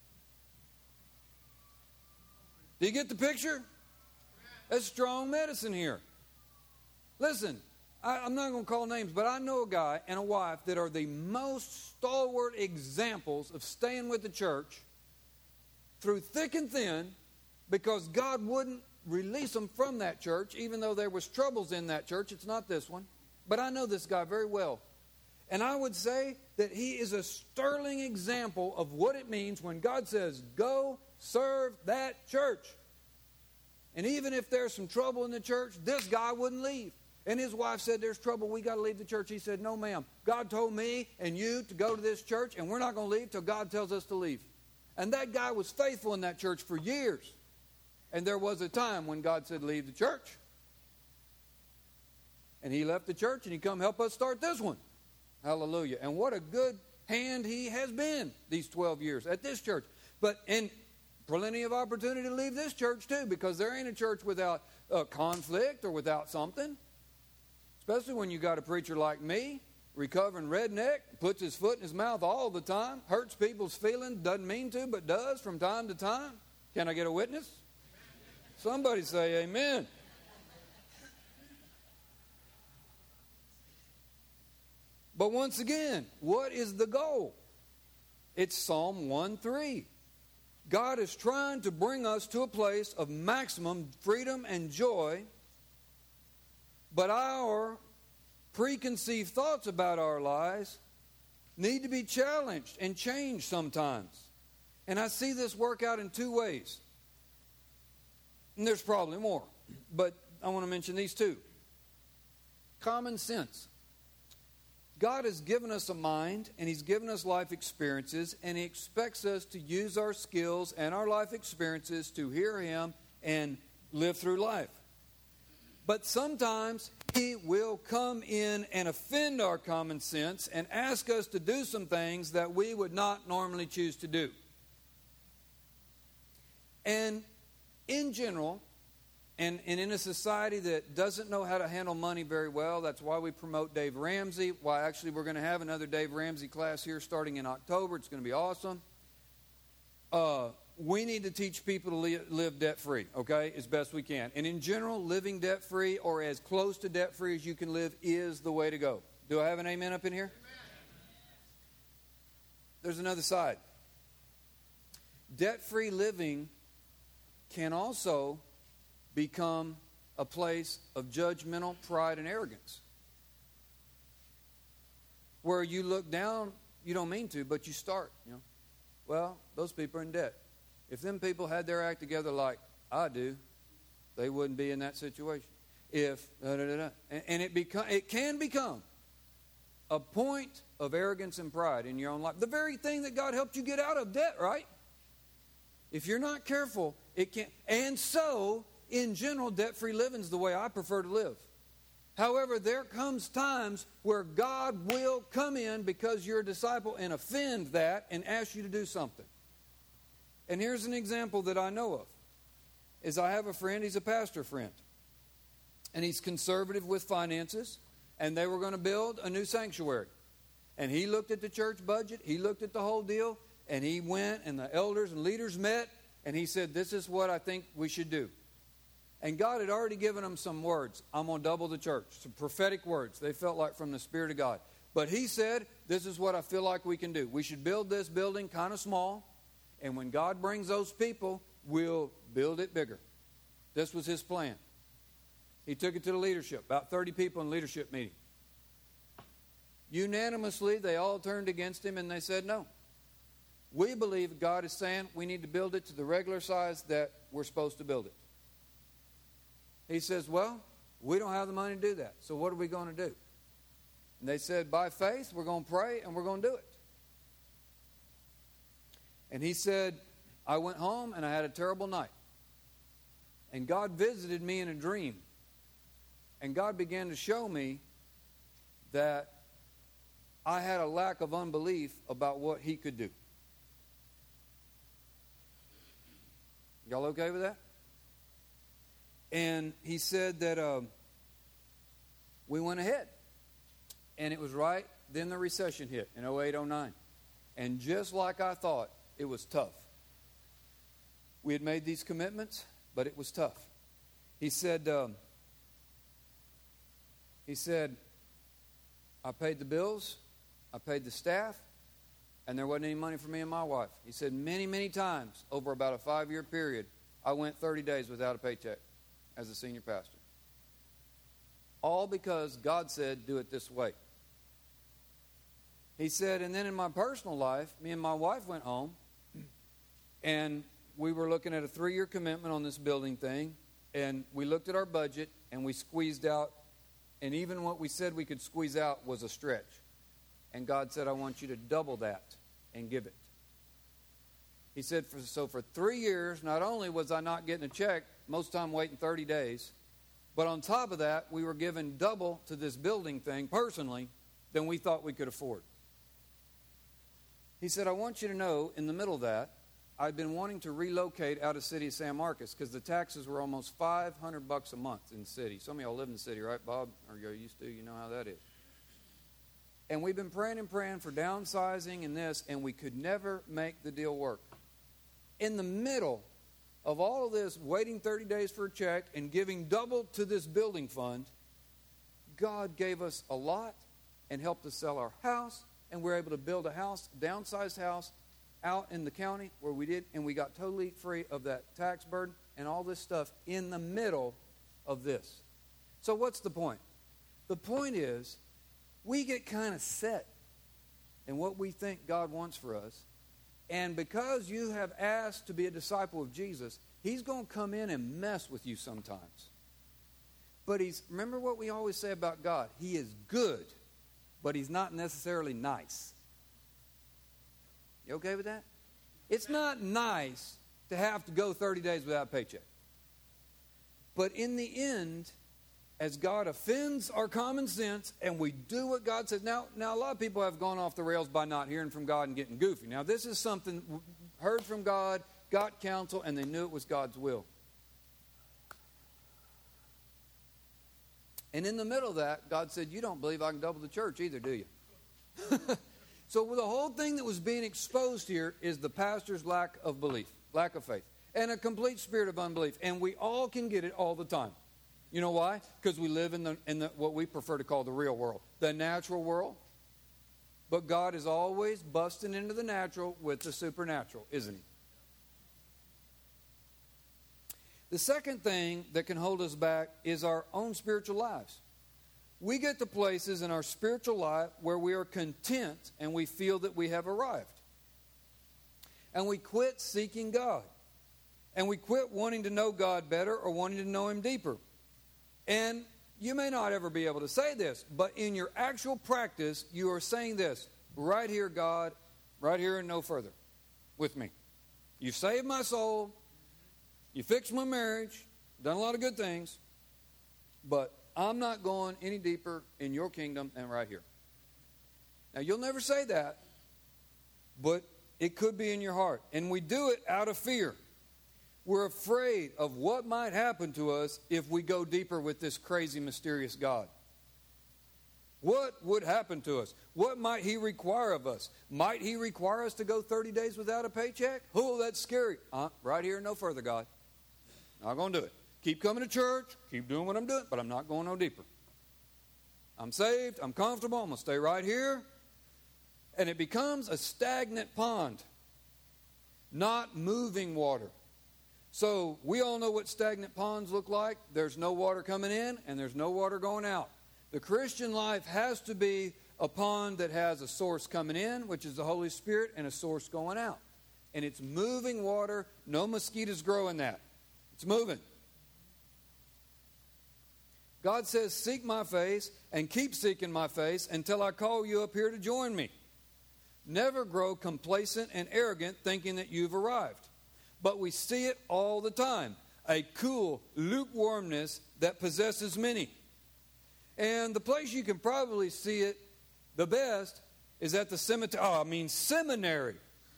Do you get the picture? That's strong medicine here. Listen, I, I'm not going to call names, but I know a guy and a wife that are the most stalwart examples of staying with the church through thick and thin because God wouldn't release them from that church, even though there was troubles in that church. It's not this one. But I know this guy very well. And I would say that he is a sterling example of what it means when God says, go serve that church. And even if there's some trouble in the church, this guy wouldn't leave. And his wife said, there's trouble, we got to leave the church. He said, no ma'am, God told me and you to go to this church, and we're not going to leave till God tells us to leave. And that guy was faithful in that church for years. And there was a time when God said, leave the church. And he left the church and he come help us start this one. Hallelujah. And what a good hand he has been these twelve years at this church. But, and plenty of opportunity to leave this church too, because there ain't a church without uh, conflict or without something. Especially when you got a preacher like me, recovering redneck, puts his foot in his mouth all the time, hurts people's feelings, doesn't mean to, but does from time to time. Can I get a witness? Somebody say amen. But once again, what is the goal? It's Psalm one three. God is trying to bring us to a place of maximum freedom and joy, but our preconceived thoughts about our lives need to be challenged and changed sometimes. And I see this work out in two ways. And there's probably more, but I want to mention these two. Common sense. God has given us a mind, and he's given us life experiences, and he expects us to use our skills and our life experiences to hear him and live through life. But sometimes he will come in and offend our common sense and ask us to do some things that we would not normally choose to do. And in general, And, and in a society that doesn't know how to handle money very well, that's why we promote Dave Ramsey, why actually we're going to have another Dave Ramsey class here starting in October. It's going to be awesome. Uh, we need to teach people to li- live debt-free, okay, as best we can. And in general, living debt-free or as close to debt-free as you can live is the way to go. Do I have an amen up in here? There's another side. Debt-free living can also become a place of judgmental pride and arrogance. Where you look down, you don't mean to, but you start, you know. Well, those people are in debt. If them people had their act together like I do, they wouldn't be in that situation. If, da, da, da, da. And, and it, become, it can become a point of arrogance and pride in your own life. The very thing that God helped you get out of, debt, right? If you're not careful, it can. And so, in general, debt-free living is the way I prefer to live. However, there comes times where God will come in because you're a disciple and offend that and ask you to do something. And here's an example that I know of. Is I have a friend, he's a pastor friend. And he's conservative with finances. And they were going to build a new sanctuary. And he looked at the church budget. He looked at the whole deal. And he went and the elders and leaders met. And he said, this is what I think we should do. And God had already given them some words. I'm going to double the church. Some prophetic words. They felt like from the Spirit of God. But he said, this is what I feel like we can do. We should build this building kind of small. And when God brings those people, we'll build it bigger. This was his plan. He took it to the leadership. About thirty people in leadership meeting. Unanimously, they all turned against him and they said no. We believe God is saying we need to build it to the regular size that we're supposed to build it. He says, well, we don't have the money to do that. So what are we going to do? And they said, by faith, we're going to pray and we're going to do it. And he said, I went home and I had a terrible night. And God visited me in a dream. And God began to show me that I had a lack of unbelief about what he could do. Y'all okay with that? And he said that uh, we went ahead. And it was right then the recession hit in oh eight oh nine. And just like I thought, it was tough. We had made these commitments, but it was tough. He said, um, he said, I paid the bills, I paid the staff, and there wasn't any money for me and my wife. He said many, many times over about a five-year period, I went thirty days without a paycheck as a senior pastor. All because God said, do it this way. He said, and then in my personal life, me and my wife went home, and we were looking at a three-year commitment on this building thing, and we looked at our budget, and we squeezed out, and even what we said we could squeeze out was a stretch. And God said, I want you to double that and give it. He said, for, so for three years, not only was I not getting a check, most of the time waiting thirty days, but on top of that, we were given double to this building thing personally than we thought we could afford. He said, I want you to know, in the middle of that, I'd been wanting to relocate out of the city of San Marcos because the taxes were almost five hundred bucks a month in the city. Some of y'all live in the city, right, Bob? Or you used to, you know how that is. And we've been praying and praying for downsizing and this, and we could never make the deal work. In the middle of all of this, waiting thirty days for a check and giving double to this building fund, God gave us a lot and helped us sell our house, and we were able to build a house, a downsized house, out in the county where we did, and we got totally free of that tax burden and all this stuff in the middle of this. So what's the point? The point is, we get kind of set in what we think God wants for us. And because you have asked to be a disciple of Jesus, he's going to come in and mess with you sometimes. But he's, remember what we always say about God? He is good, but he's not necessarily nice. You okay with that? It's not nice to have to go thirty days without a paycheck. But in the end, as God offends our common sense and we do what God says. Now, now, a lot of people have gone off the rails by not hearing from God and getting goofy. Now, this is something heard from God, got counsel, and they knew it was God's will. And in the middle of that, God said, you don't believe I can double the church either, do you? So the whole thing that was being exposed here is the pastor's lack of belief, lack of faith, and a complete spirit of unbelief. And we all can get it all the time. You know why? Because we live in the in the what we prefer to call the real world, the natural world. But God is always busting into the natural with the supernatural, isn't he? The second thing that can hold us back is our own spiritual lives. We get to places in our spiritual life where we are content and we feel that we have arrived. And we quit seeking God. And we quit wanting to know God better or wanting to know Him deeper. And you may not ever be able to say this, but in your actual practice, you are saying this, right here, God, right here and no further with me. You saved my soul. You fixed my marriage. Done a lot of good things. But I'm not going any deeper in your kingdom than right here. Now, you'll never say that, but it could be in your heart. And we do it out of fear. We're afraid of what might happen to us if we go deeper with this crazy, mysterious God. What would happen to us? What might He require of us? Might He require us to go thirty days without a paycheck? Oh, that's scary. Uh, right here, no further, God. Not going to do it. Keep coming to church. Keep doing what I'm doing, but I'm not going no deeper. I'm saved. I'm comfortable. I'm going to stay right here. And it becomes a stagnant pond, not moving water. So we all know what stagnant ponds look like. There's no water coming in and there's no water going out. The Christian life has to be a pond that has a source coming in, which is the Holy Spirit, and a source going out. And it's moving water. No mosquitoes grow in that. It's moving. God says, seek my face and keep seeking my face until I call you up here to join me. Never grow complacent and arrogant thinking that you've arrived. But we see it all the time. A cool lukewarmness that possesses many. And the place you can probably see it the best is at the cemetery. Oh, I mean seminary.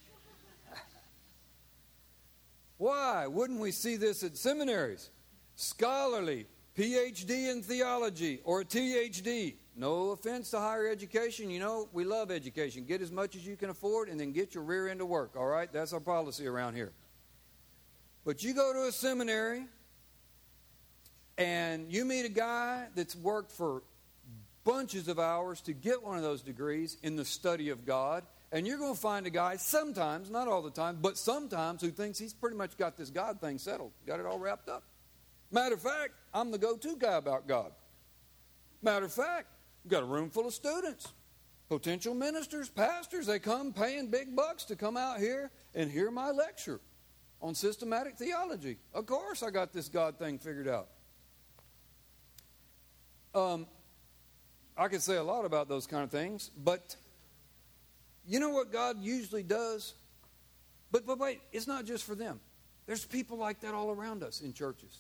Why wouldn't we see this at seminaries? Scholarly, P H D in theology or a T H D. No offense to higher education. You know, we love education. Get as much as you can afford and then get your rear end to work. All right? That's our policy around here. But you go to a seminary and you meet a guy that's worked for bunches of hours to get one of those degrees in the study of God. And you're going to find a guy sometimes, not all the time, but sometimes who thinks he's pretty much got this God thing settled. Got it all wrapped up. Matter of fact, I'm the go-to guy about God. Matter of fact, we've got a room full of students, potential ministers, pastors. They come paying big bucks to come out here and hear my lecture on systematic theology. Of course I got this God thing figured out. Um, I could say a lot about those kind of things, but you know what God usually does? But, but wait, it's not just for them. There's people like that all around us in churches.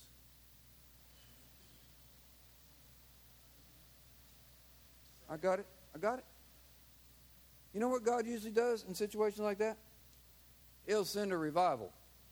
I got it. I got it. You know what God usually does in situations like that? He'll send a revival.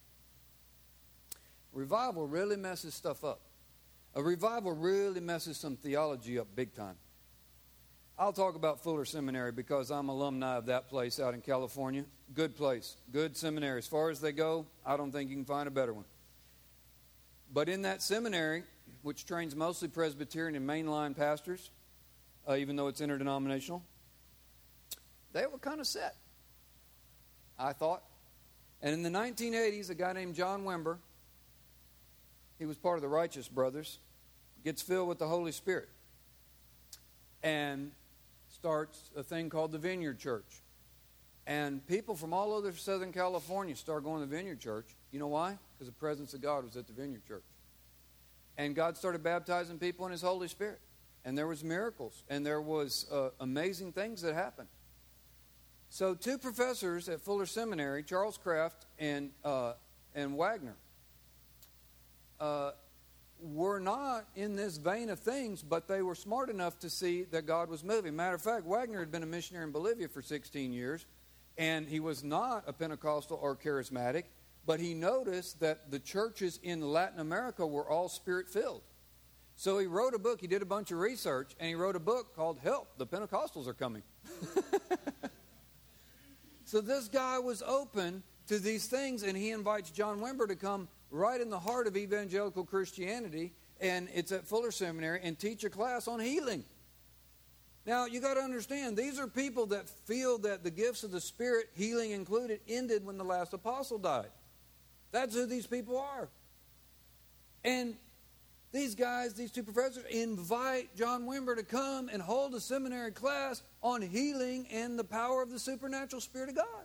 Revival really messes stuff up. A revival really messes some theology up big time. I'll talk about Fuller Seminary because I'm alumni of that place out in California. Good place. Good seminary. As far as they go, I don't think you can find a better one. But in that seminary, which trains mostly Presbyterian and mainline pastors, uh, even though it's interdenominational, they were kind of set, I thought. And in the nineteen eighties, a guy named John Wimber, he was part of the Righteous Brothers, gets filled with the Holy Spirit and starts a thing called the Vineyard Church. And people from all over Southern California start going to the Vineyard Church. You know why? Because the presence of God was at the Vineyard Church. And God started baptizing people in His Holy Spirit. And there was miracles. And there was uh, amazing things that happened. So two professors at Fuller Seminary, Charles Kraft and, uh, and Wagner, uh, were not in this vein of things, but they were smart enough to see that God was moving. Matter of fact, Wagner had been a missionary in Bolivia for sixteen years, and he was not a Pentecostal or charismatic, but he noticed that the churches in Latin America were all Spirit-filled. So he wrote a book, he did a bunch of research, and he wrote a book called Help, the Pentecostals Are Coming. So this guy was open to these things, and he invites John Wimber to come right in the heart of evangelical Christianity, and it's at Fuller Seminary, and teach a class on healing. Now, you got to understand, these are people that feel that the gifts of the Spirit, healing included, ended when the last apostle died. That's who these people are. And these guys, these two professors, invite John Wimber to come and hold a seminary class on healing and the power of the supernatural Spirit of God.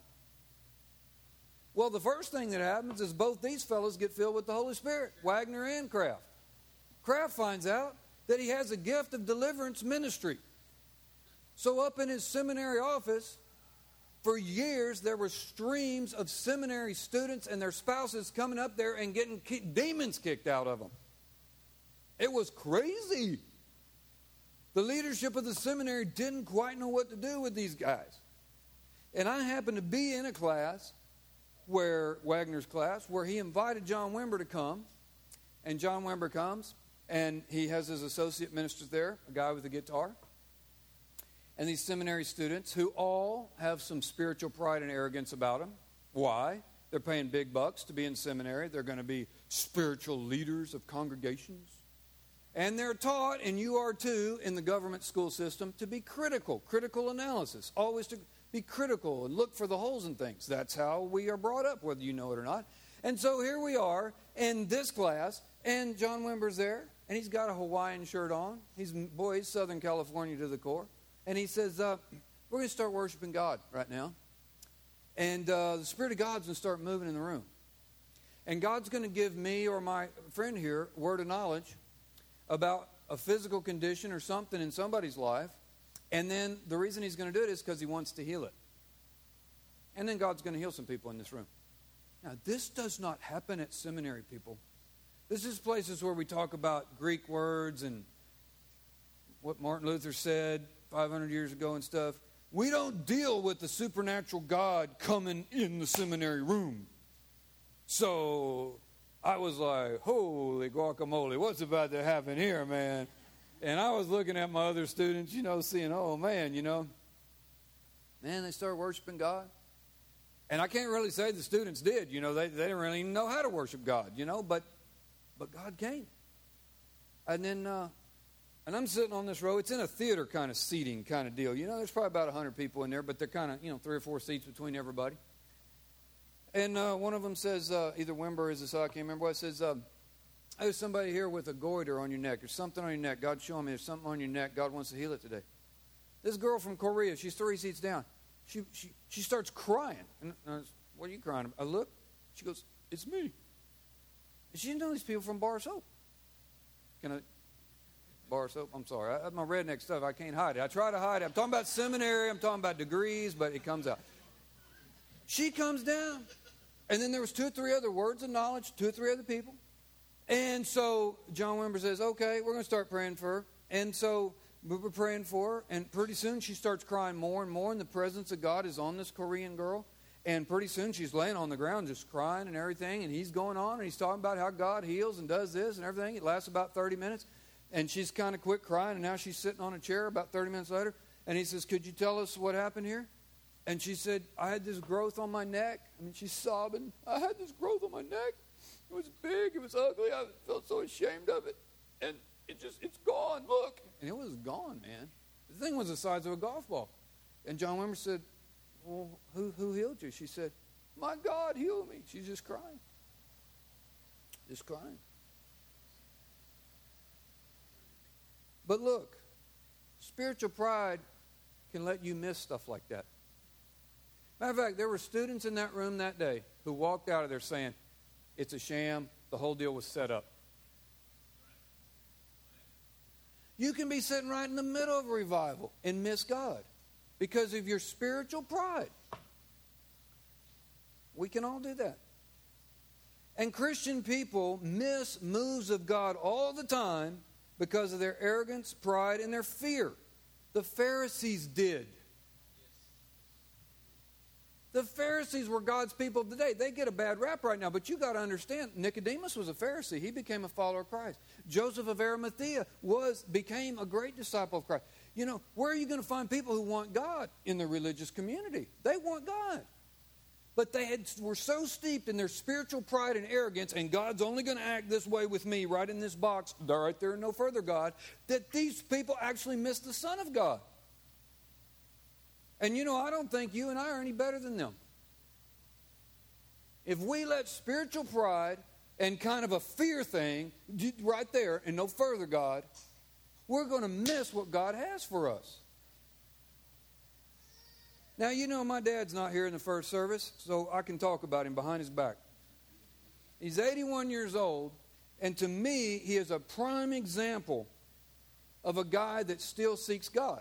Well, the first thing that happens is both these fellows get filled with the Holy Spirit, Wagner and Kraft. Kraft finds out that he has a gift of deliverance ministry. So up in his seminary office, for years, there were streams of seminary students and their spouses coming up there and getting demons kicked out of them. It was crazy. The leadership of the seminary didn't quite know what to do with these guys. And I happened to be in a class, where Wagner's class, where he invited John Wimber to come. And John Wimber comes, and he has his associate ministers there, a guy with a guitar. And these seminary students, who all have some spiritual pride and arrogance about them. Why? They're paying big bucks to be in seminary. They're going to be spiritual leaders of congregations. And they're taught, and you are too, in the government school system, to be critical, critical analysis. Always to be critical and look for the holes in things. That's how we are brought up, whether you know it or not. And so here we are in this class, and John Wimber's there, and he's got a Hawaiian shirt on. He's, boy, he's Southern California to the core. And he says, uh, we're going to start worshiping God right now. And uh, the Spirit of God's going to start moving in the room. And God's going to give me or my friend here a word of knowledge about a physical condition or something in somebody's life. And then the reason he's going to do it is because he wants to heal it. And then God's going to heal some people in this room. Now, this does not happen at seminary, people. This is places where we talk about Greek words and what Martin Luther said five hundred years ago and stuff. We don't deal with the supernatural God coming in the seminary room. So I was like, holy guacamole, what's about to happen here, man? And I was looking at my other students, you know, seeing, oh, man, you know. Man, they started worshiping God. And I can't really say the students did. You know, they, they didn't really even know how to worship God, you know. But but God came. And then, uh, and I'm sitting on this row. It's in a theater kind of seating kind of deal. You know, there's probably about one hundred people in there, but they're kind of, you know, three or four seats between everybody. And uh, one of them says, uh, either Wimber or Isaiah, I can't remember what it says, uh, there's somebody here with a goiter on your neck. There's something on your neck. God's showing me there's something on your neck. God wants to heal it today. This girl from Korea, she's three seats down. She she she starts crying. And I was, what are you crying about? I look. She goes, it's me. And she didn't know these people from Bar Soap. Can I? Bar Soap? I'm sorry. I, my redneck stuff, I can't hide it. I try to hide it. I'm talking about seminary. I'm talking about degrees, but it comes out. She comes down. And then there was two or three other words of knowledge, two or three other people. And so John Wimber says, okay, we're going to start praying for her. And so we were praying for her, and pretty soon she starts crying more and more, and the presence of God is on this Korean girl. And pretty soon she's laying on the ground just crying and everything, and he's going on, and he's talking about how God heals and does this and everything. It lasts about thirty minutes, and she's kind of quit crying, and now she's sitting on a chair about thirty minutes later, and he says, could you tell us what happened here? And she said, I had this growth on my neck. I mean, she's sobbing. I had this growth on my neck. It was big. It was ugly. I felt so ashamed of it. And it just, it's gone. Look. And it was gone, man. The thing was the size of a golf ball. And John Wimber said, well, who, who healed you? She said, my God healed me. She's just crying. Just crying. But look, spiritual pride can let you miss stuff like that. Matter of fact, there were students in that room that day who walked out of there saying, it's a sham. The whole deal was set up. You can be sitting right in the middle of a revival and miss God because of your spiritual pride. We can all do that. And Christian people miss moves of God all the time because of their arrogance, pride, and their fear. The Pharisees did. The Pharisees were God's people of the day. They get a bad rap right now, but you got to understand, Nicodemus was a Pharisee. He became a follower of Christ. Joseph of Arimathea was became a great disciple of Christ. You know, where are you going to find people who want God in the religious community? They want God. But they had, were so steeped in their spiritual pride and arrogance, and God's only going to act this way with me right in this box, right there and no further God, that these people actually missed the Son of God. And you know, I don't think you and I are any better than them. If we let spiritual pride and kind of a fear thing right there and no further, God, we're going to miss what God has for us. Now, you know, my dad's not here in the first service, so I can talk about him behind his back. He's eighty-one years old, and to me, he is a prime example of a guy that still seeks God.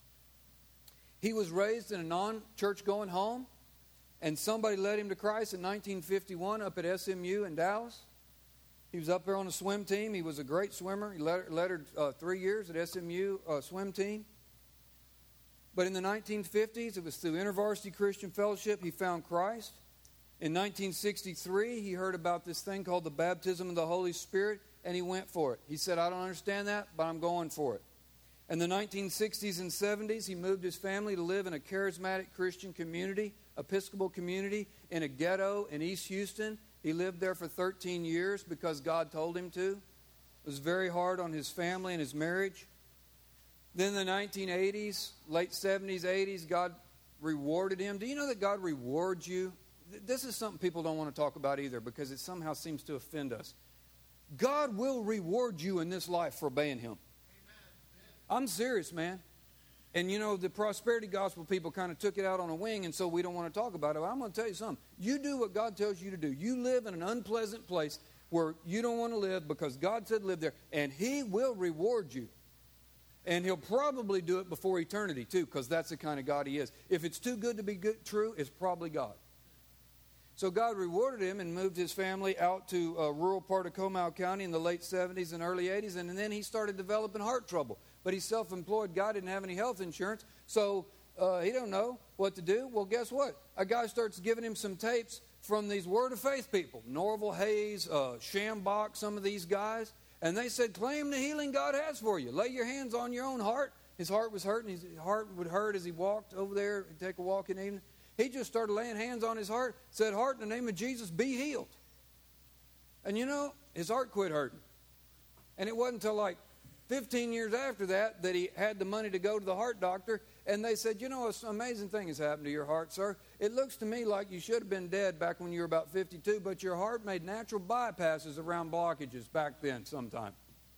He was raised in a non-church going home, and somebody led him to Christ in nineteen fifty-one up at S M U in Dallas. He was up there on the swim team. He was a great swimmer. He lettered uh, three years at S M U uh, swim team. But in the nineteen fifties, it was through InterVarsity Christian Fellowship he found Christ. In nineteen sixty-three, he heard about this thing called the baptism of the Holy Spirit, and he went for it. He said, I don't understand that, but I'm going for it. In the nineteen sixties and seventies, he moved his family to live in a charismatic Christian community, Episcopal community, in a ghetto in East Houston. He lived there for thirteen years because God told him to. It was very hard on his family and his marriage. Then in the nineteen eighties, late seventies, eighties, God rewarded him. Do you know that God rewards you? This is something people don't want to talk about either because it somehow seems to offend us. God will reward you in this life for obeying Him. I'm serious, man. And you know, the prosperity gospel people kind of took it out on a wing, and so we don't want to talk about it. But I'm going to tell you something. You do what God tells you to do. You live in an unpleasant place where you don't want to live because God said live there, and He will reward you. And He'll probably do it before eternity, too, because that's the kind of God He is. If it's too good to be good, true, it's probably God. So God rewarded him and moved his family out to a rural part of Comal County in the late seventies and early eighties, and then he started developing heart trouble. But he's self-employed. God didn't have any health insurance, so uh, he don't know what to do. Well, guess what? A guy starts giving him some tapes from these Word of Faith people, Norval Hayes, uh, Shambach, some of these guys, and they said, claim the healing God has for you. Lay your hands on your own heart. His heart was hurting. His heart would hurt as he walked over there and take a walk in the evening. He just started laying hands on his heart, said, heart, in the name of Jesus, be healed. And you know, his heart quit hurting. And it wasn't until like fifteen years after that that he had the money to go to the heart doctor, and they said, you know, an amazing thing has happened to your heart, sir. It looks to me like you should have been dead back when you were about fifty-two, but your heart made natural bypasses around blockages back then sometime.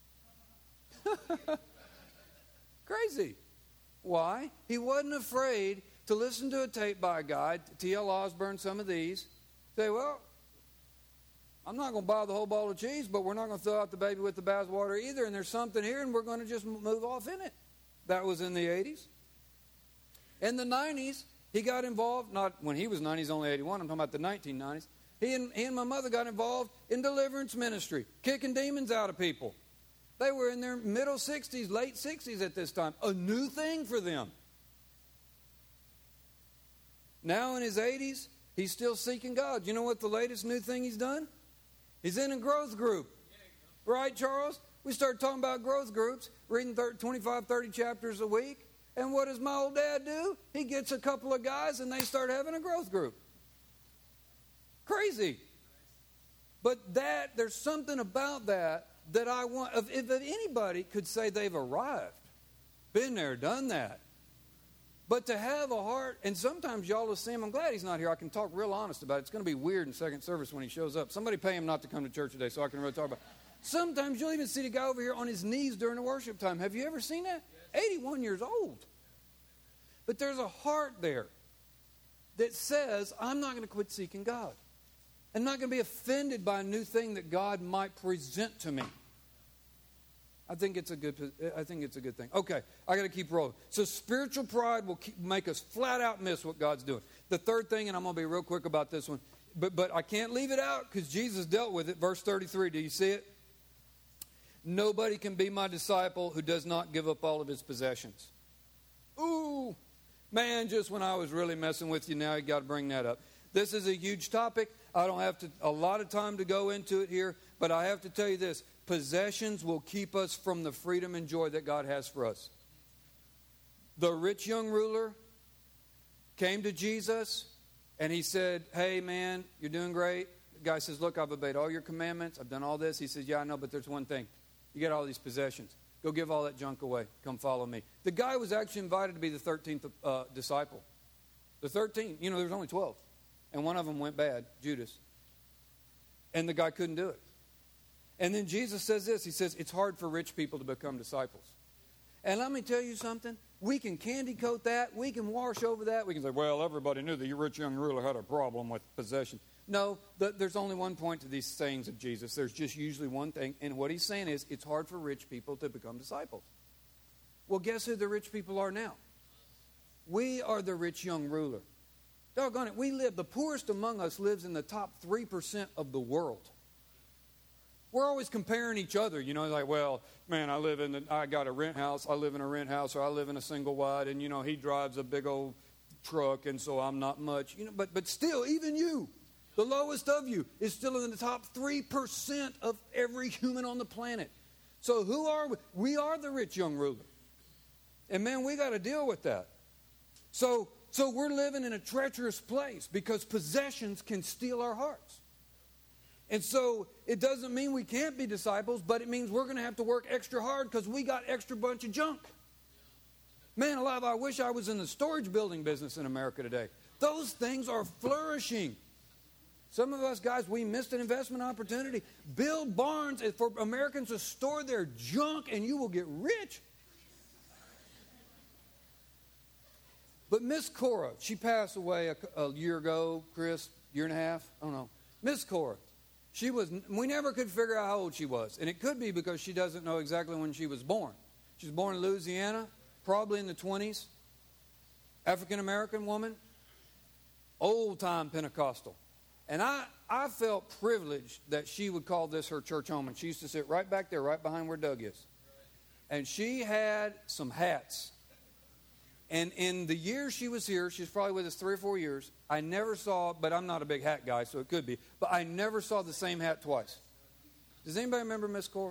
Crazy. Why? He wasn't afraid to listen to a tape by a guy, T L Osborne, some of these, say, well, I'm not going to buy the whole ball of cheese, but we're not going to throw out the baby with the bathwater either, and there's something here, and we're going to just move off in it. That was in the eighties. In the nineties, he got involved, not when he was ninety, he's only eighty-one, I'm talking about the nineteen nineties. He and, he and my mother got involved in deliverance ministry, kicking demons out of people. They were in their middle sixties, late sixties at this time. A new thing for them. Now in his eighties, he's still seeking God. You know what the latest new thing he's done? He's in a growth group. Right, Charles? We started talking about growth groups, reading twenty-five, thirty chapters a week. And what does my old dad do? He gets a couple of guys and they start having a growth group. Crazy. But that, there's something about that that I want, if, if anybody could say they've arrived, been there, done that. But to have a heart, and sometimes y'all will see him. I'm glad he's not here. I can talk real honest about it. It's going to be weird in second service when he shows up. Somebody pay him not to come to church today so I can really talk about it. Sometimes you'll even see the guy over here on his knees during the worship time. Have you ever seen that? Yes. eighty-one years old. But there's a heart there that says, I'm not going to quit seeking God. I'm not going to be offended by a new thing that God might present to me. I think it's a good. I think it's a good thing. Okay, I got to keep rolling. So spiritual pride will keep, make us flat out miss what God's doing. The third thing, and I'm going to be real quick about this one, but but I can't leave it out because Jesus dealt with it. Verse thirty-three. Do you see it? Nobody can be my disciple who does not give up all of his possessions. Ooh, man! Just when I was really messing with you, now you got to bring that up. This is a huge topic. I don't have to a lot of time to go into it here, but I have to tell you this. Possessions will keep us from the freedom and joy that God has for us. The rich young ruler came to Jesus and he said, hey man, you're doing great. The guy says, look, I've obeyed all your commandments. I've done all this. He says, yeah, I know, but there's one thing. You got all these possessions. Go give all that junk away. Come follow me. The guy was actually invited to be the thirteenth uh, disciple. The thirteenth, you know, there was only twelve. And one of them went bad, Judas. And the guy couldn't do it. And then Jesus says this. He says, it's hard for rich people to become disciples. And let me tell you something. We can candy coat that. We can wash over that. We can say, well, everybody knew the rich young ruler had a problem with possession. No, the, there's only one point to these sayings of Jesus. There's just usually one thing. And what he's saying is, it's hard for rich people to become disciples. Well, guess who the rich people are now? We are the rich young ruler. Doggone it, we live, the poorest among us lives in the top three percent of the world. We're always comparing each other, you know, like, well, man, I live in, the, I got a rent house, I live in a rent house, or I live in a single wide, and, you know, he drives a big old truck, and so I'm not much. You know, but, but still, even you, the lowest of you, is still in the top three percent of every human on the planet. So who are we? We are the rich young ruler. And, man, we got to deal with that. So, so we're living in a treacherous place because possessions can steal our hearts. And so it doesn't mean we can't be disciples, but it means we're going to have to work extra hard because we got extra bunch of junk. Man alive, I wish I was in the storage building business in America today. Those things are flourishing. Some of us guys, we missed an investment opportunity. Build barns for Americans to store their junk and you will get rich. But Miss Cora, she passed away a, a year ago, Chris, year and a half, I don't know. Miss Cora, she was, we never could figure out how old she was. And it could be because she doesn't know exactly when she was born. She was born in Louisiana, probably in the twenties. African-American woman, old-time Pentecostal. And I, I felt privileged that she would call this her church home. And she used to sit right back there, right behind where Doug is. And she had some hats. And in the years she was here, she was probably with us three or four years, I never saw, but I'm not a big hat guy, so it could be, but I never saw the same hat twice. Does anybody remember Miss Cora?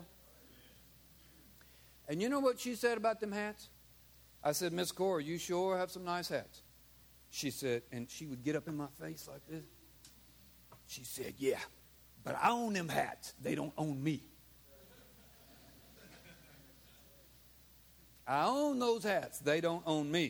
And you know what she said about them hats? I said, Miss Cora, you sure have some nice hats. She said, and she would get up in my face like this. She said, yeah, but I own them hats. They don't own me. I own those hats. They don't own me.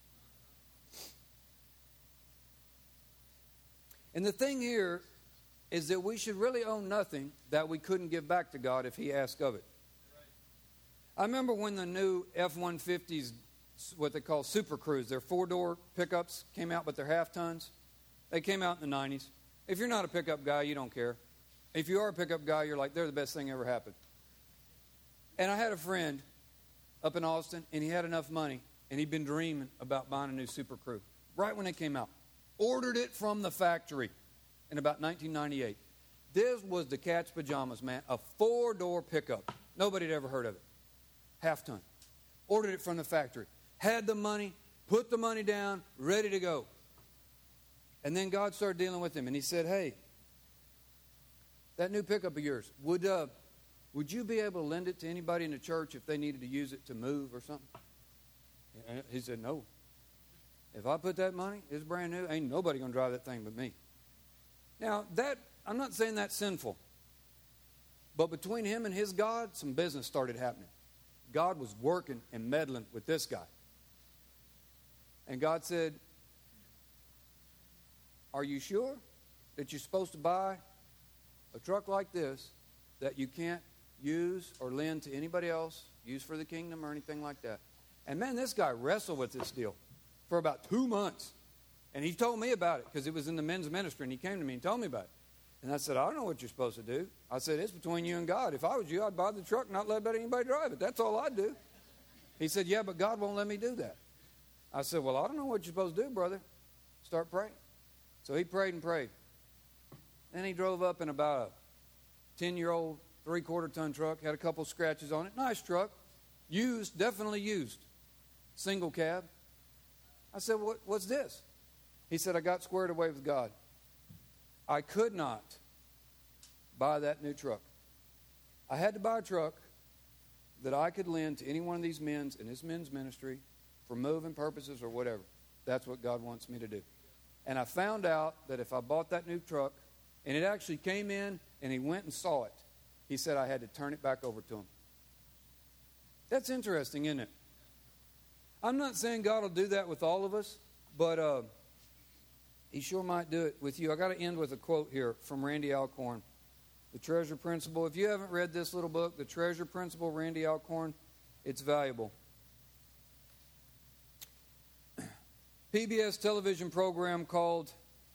And the thing here is that we should really own nothing that we couldn't give back to God if He asked of it. I remember when the new F one fifties, what they call Super Cruise, their four-door pickups came out, but they're half-tons. They came out in the nineties. If you're not a pickup guy, you don't care. If you are a pickup guy, you're like, they're the best thing ever happened. And I had a friend up in Austin, and he had enough money, and he'd been dreaming about buying a new Super Crew right when it came out. Ordered it from the factory in about nineteen ninety-eight. This was the cat's pajamas, man. A four-door pickup. Nobody had ever heard of it. Half-ton. Ordered it from the factory. Had the money, put the money down, ready to go. And then God started dealing with him, and he said, hey, that new pickup of yours, would... Uh, Would you be able to lend it to anybody in the church if they needed to use it to move or something? And he said, no. If I put that money, it's brand new, ain't nobody going to drive that thing but me. Now, that I'm not saying that's sinful. But between him and his God, some business started happening. God was working and meddling with this guy. And God said, are you sure that you're supposed to buy a truck like this that you can't use or lend to anybody else, use for the kingdom or anything like that? And man, this guy wrestled with this deal for about two months. And he told me about it because it was in the men's ministry, and he came to me and told me about it. And I said, I don't know what you're supposed to do. I said, it's between you and God. If I was you, I'd buy the truck and not let anybody drive it. That's all I'd do. He said, yeah, but God won't let me do that. I said, well, I don't know what you're supposed to do, brother. Start praying. So he prayed and prayed. Then he drove up in about a ten-year-old three-quarter ton truck, had a couple scratches on it. Nice truck. Used, definitely used. Single cab. I said, what, what's this? He said, I got squared away with God. I could not buy that new truck. I had to buy a truck that I could lend to any one of these men's in this men's ministry for moving purposes or whatever. That's what God wants me to do. And I found out that if I bought that new truck, and it actually came in, and he went and saw it, he said I had to turn it back over to him. That's interesting, isn't it? I'm not saying God will do that with all of us, but uh, He sure might do it with you. I got to end with a quote here from Randy Alcorn. The Treasure Principle. If you haven't read this little book, The Treasure Principle, Randy Alcorn, it's valuable. P B S television program called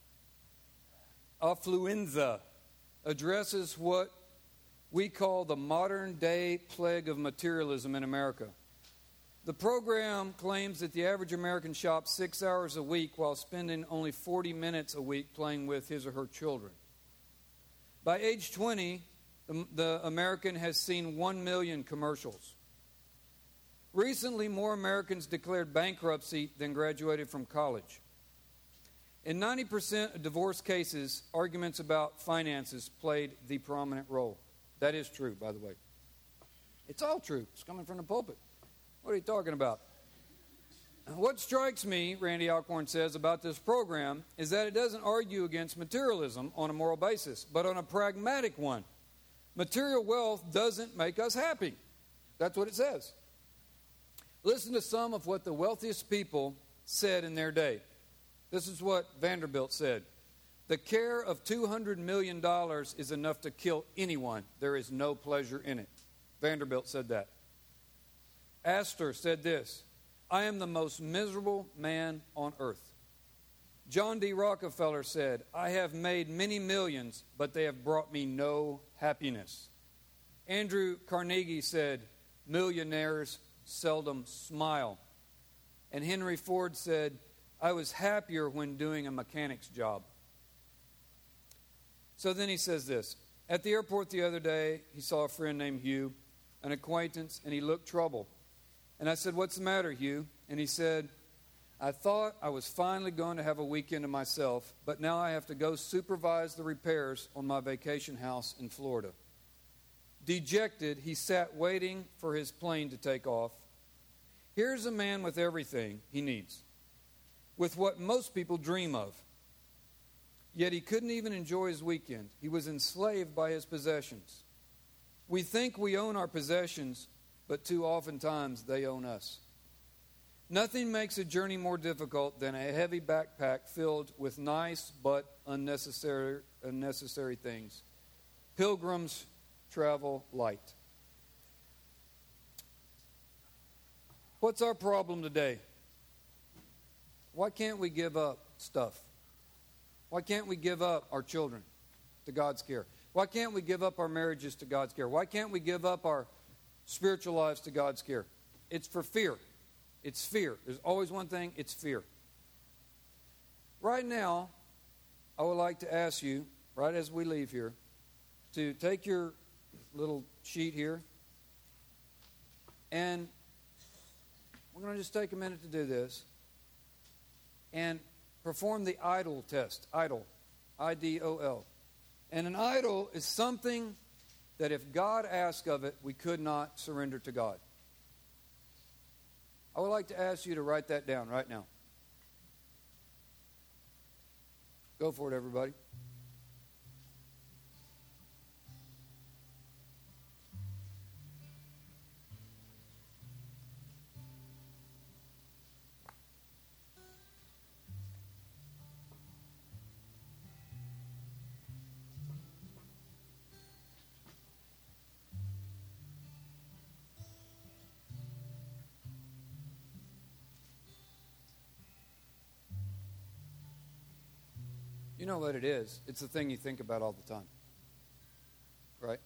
Affluenza addresses what we call the modern-day plague of materialism in America. The program claims that the average American shops six hours a week while spending only forty minutes a week playing with his or her children. By age twenty, the, the American has seen one million commercials. Recently, more Americans declared bankruptcy than graduated from college. In ninety percent of divorce cases, arguments about finances played the prominent role. That is true, by the way. It's all true. It's coming from the pulpit. What are you talking about? What strikes me, Randy Alcorn says, about this program is that it doesn't argue against materialism on a moral basis, but on a pragmatic one. Material wealth doesn't make us happy. That's what it says. Listen to some of what the wealthiest people said in their day. This is what Vanderbilt said. The care of two hundred million dollars is enough to kill anyone. There is no pleasure in it. Vanderbilt said that. Astor said this. I am the most miserable man on earth. John D. Rockefeller said, I have made many millions, but they have brought me no happiness. Andrew Carnegie said, millionaires seldom smile. And Henry Ford said, I was happier when doing a mechanic's job. So then he says this. At the airport the other day, he saw a friend named Hugh, an acquaintance, and he looked troubled. And I said, what's the matter, Hugh? And he said, I thought I was finally going to have a weekend to myself, but now I have to go supervise the repairs on my vacation house in Florida. Dejected, he sat waiting for his plane to take off. Here's a man with everything he needs, with what most people dream of. Yet he couldn't even enjoy his weekend. He was enslaved by his possessions. We think we own our possessions, but too oftentimes they own us. Nothing makes a journey more difficult than a heavy backpack filled with nice but unnecessary, unnecessary things. Pilgrims travel light. What's our problem today? Why can't we give up stuff? Why can't we give up our children to God's care? Why can't we give up our marriages to God's care? Why can't we give up our spiritual lives to God's care? It's for fear. It's fear. There's always one thing, it's fear. Right now, I would like to ask you, right as we leave here, to take your little sheet here, and we're going to just take a minute to do this, and perform the idol test. Idol. I D O L. And an idol is something that if God asked of it, we could not surrender to God. I would like to ask you to write that down right now. Go for it, everybody. You know what it is? It's the thing you think about all the time. Right?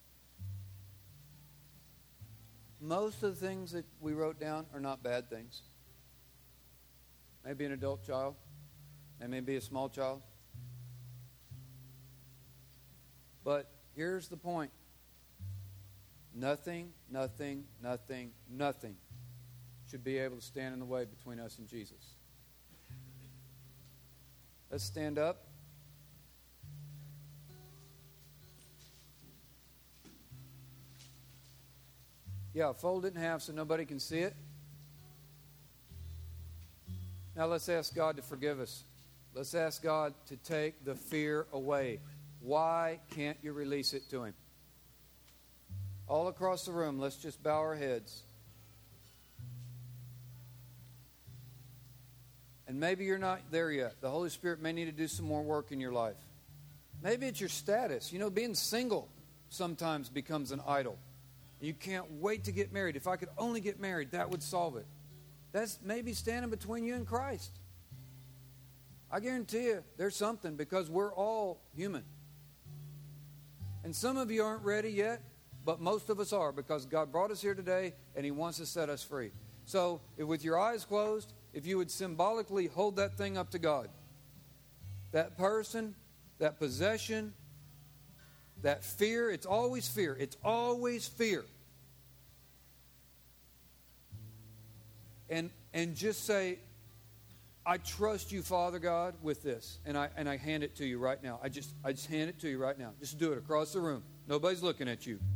Most of the things that we wrote down are not bad things. Maybe an adult child. They may be a small child. But here's the point. Nothing, nothing, nothing, nothing should be able to stand in the way between us and Jesus. Let's stand up. Yeah, fold it in half so nobody can see it. Now let's ask God to forgive us. Let's ask God to take the fear away. Why can't you release it to Him? All across the room, let's just bow our heads. And maybe you're not there yet. The Holy Spirit may need to do some more work in your life. Maybe it's your status. You know, being single sometimes becomes an idol. You can't wait to get married. If I could only get married, that would solve it. That's maybe standing between you and Christ. I guarantee you there's something, because we're all human. And some of you aren't ready yet, but most of us are, because God brought us here today and He wants to set us free. So if with your eyes closed, if you would symbolically hold that thing up to God, that person, that possession, that fear, it's always fear. It's always fear. And and just say, I trust you, Father God, with this. And I and I hand it to you right now. I just I just hand it to you right now. Just do it across the room. Nobody's looking at you.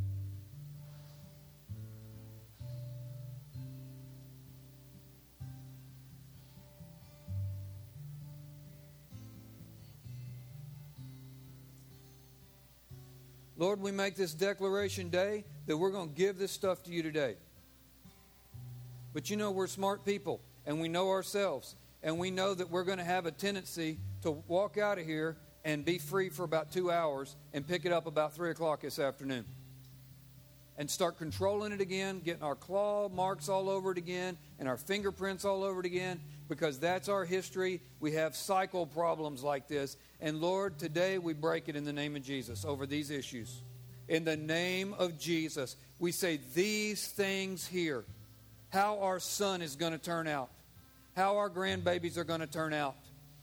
Lord, we make this declaration day that we're going to give this stuff to you today. But you know, we're smart people, and we know ourselves, and we know that we're going to have a tendency to walk out of here and be free for about two hours and pick it up about three o'clock this afternoon. And start controlling it again, getting our claw marks all over it again, and our fingerprints all over it again, because that's our history. We have cycle problems like this. And Lord, today we break it in the name of Jesus over these issues. In the name of Jesus, we say these things here. How our son is going to turn out. How our grandbabies are going to turn out.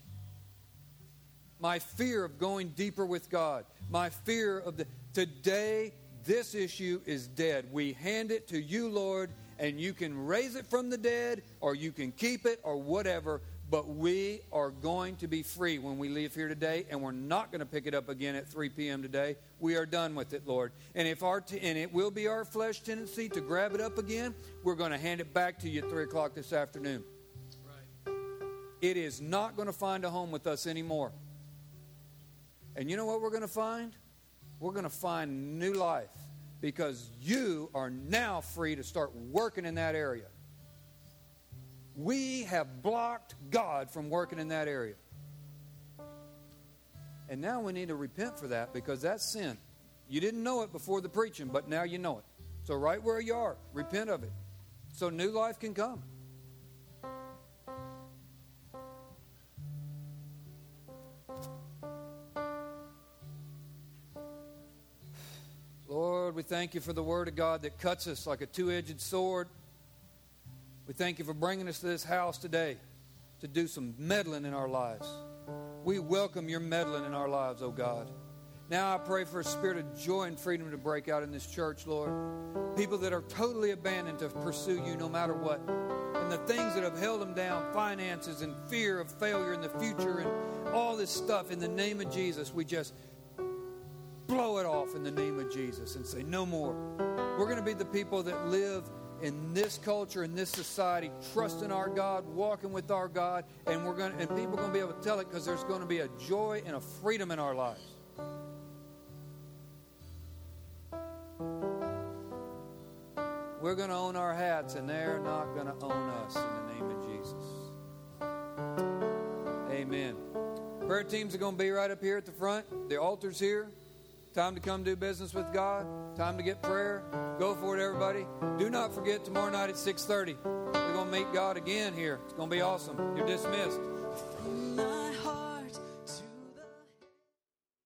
My fear of going deeper with God. My fear of the... Today, this issue is dead. We hand it to you, Lord, and you can raise it from the dead, or you can keep it, or whatever. But we are going to be free when we leave here today, and we're not going to pick it up again at three p.m. today. We are done with it, Lord. And if our t- and it will be our flesh tendency to grab it up again, we're going to hand it back to you at three o'clock this afternoon. Right. It is not going to find a home with us anymore. And you know what we're going to find? We're going to find new life, because you are now free to start working in that area. We have blocked God from working in that area. And now we need to repent for that, because that's sin. You didn't know it before the preaching, but now you know it. So right where you are, repent of it, so new life can come. Lord, we thank you for the Word of God that cuts us like a two-edged sword. We thank you for bringing us to this house today to do some meddling in our lives. We welcome your meddling in our lives, oh God. Now I pray for a spirit of joy and freedom to break out in this church, Lord. People that are totally abandoned to pursue you no matter what. And the things that have held them down, finances and fear of failure in the future and all this stuff, in the name of Jesus, we just blow it off in the name of Jesus and say, no more. We're going to be the people that live in this culture, in this society, trusting our God, walking with our God, and we're going to, and people are going to be able to tell it, because there's going to be a joy and a freedom in our lives. We're going to own our hats, and they're not going to own us, in the name of Jesus. Amen. Prayer teams are going to be right up here at the front. The altar's here. Time to come do business with God. Time to get prayer. Go for it, everybody. Do not forget, tomorrow night at six thirty, we're going to meet God again here. It's going to be awesome. You're dismissed.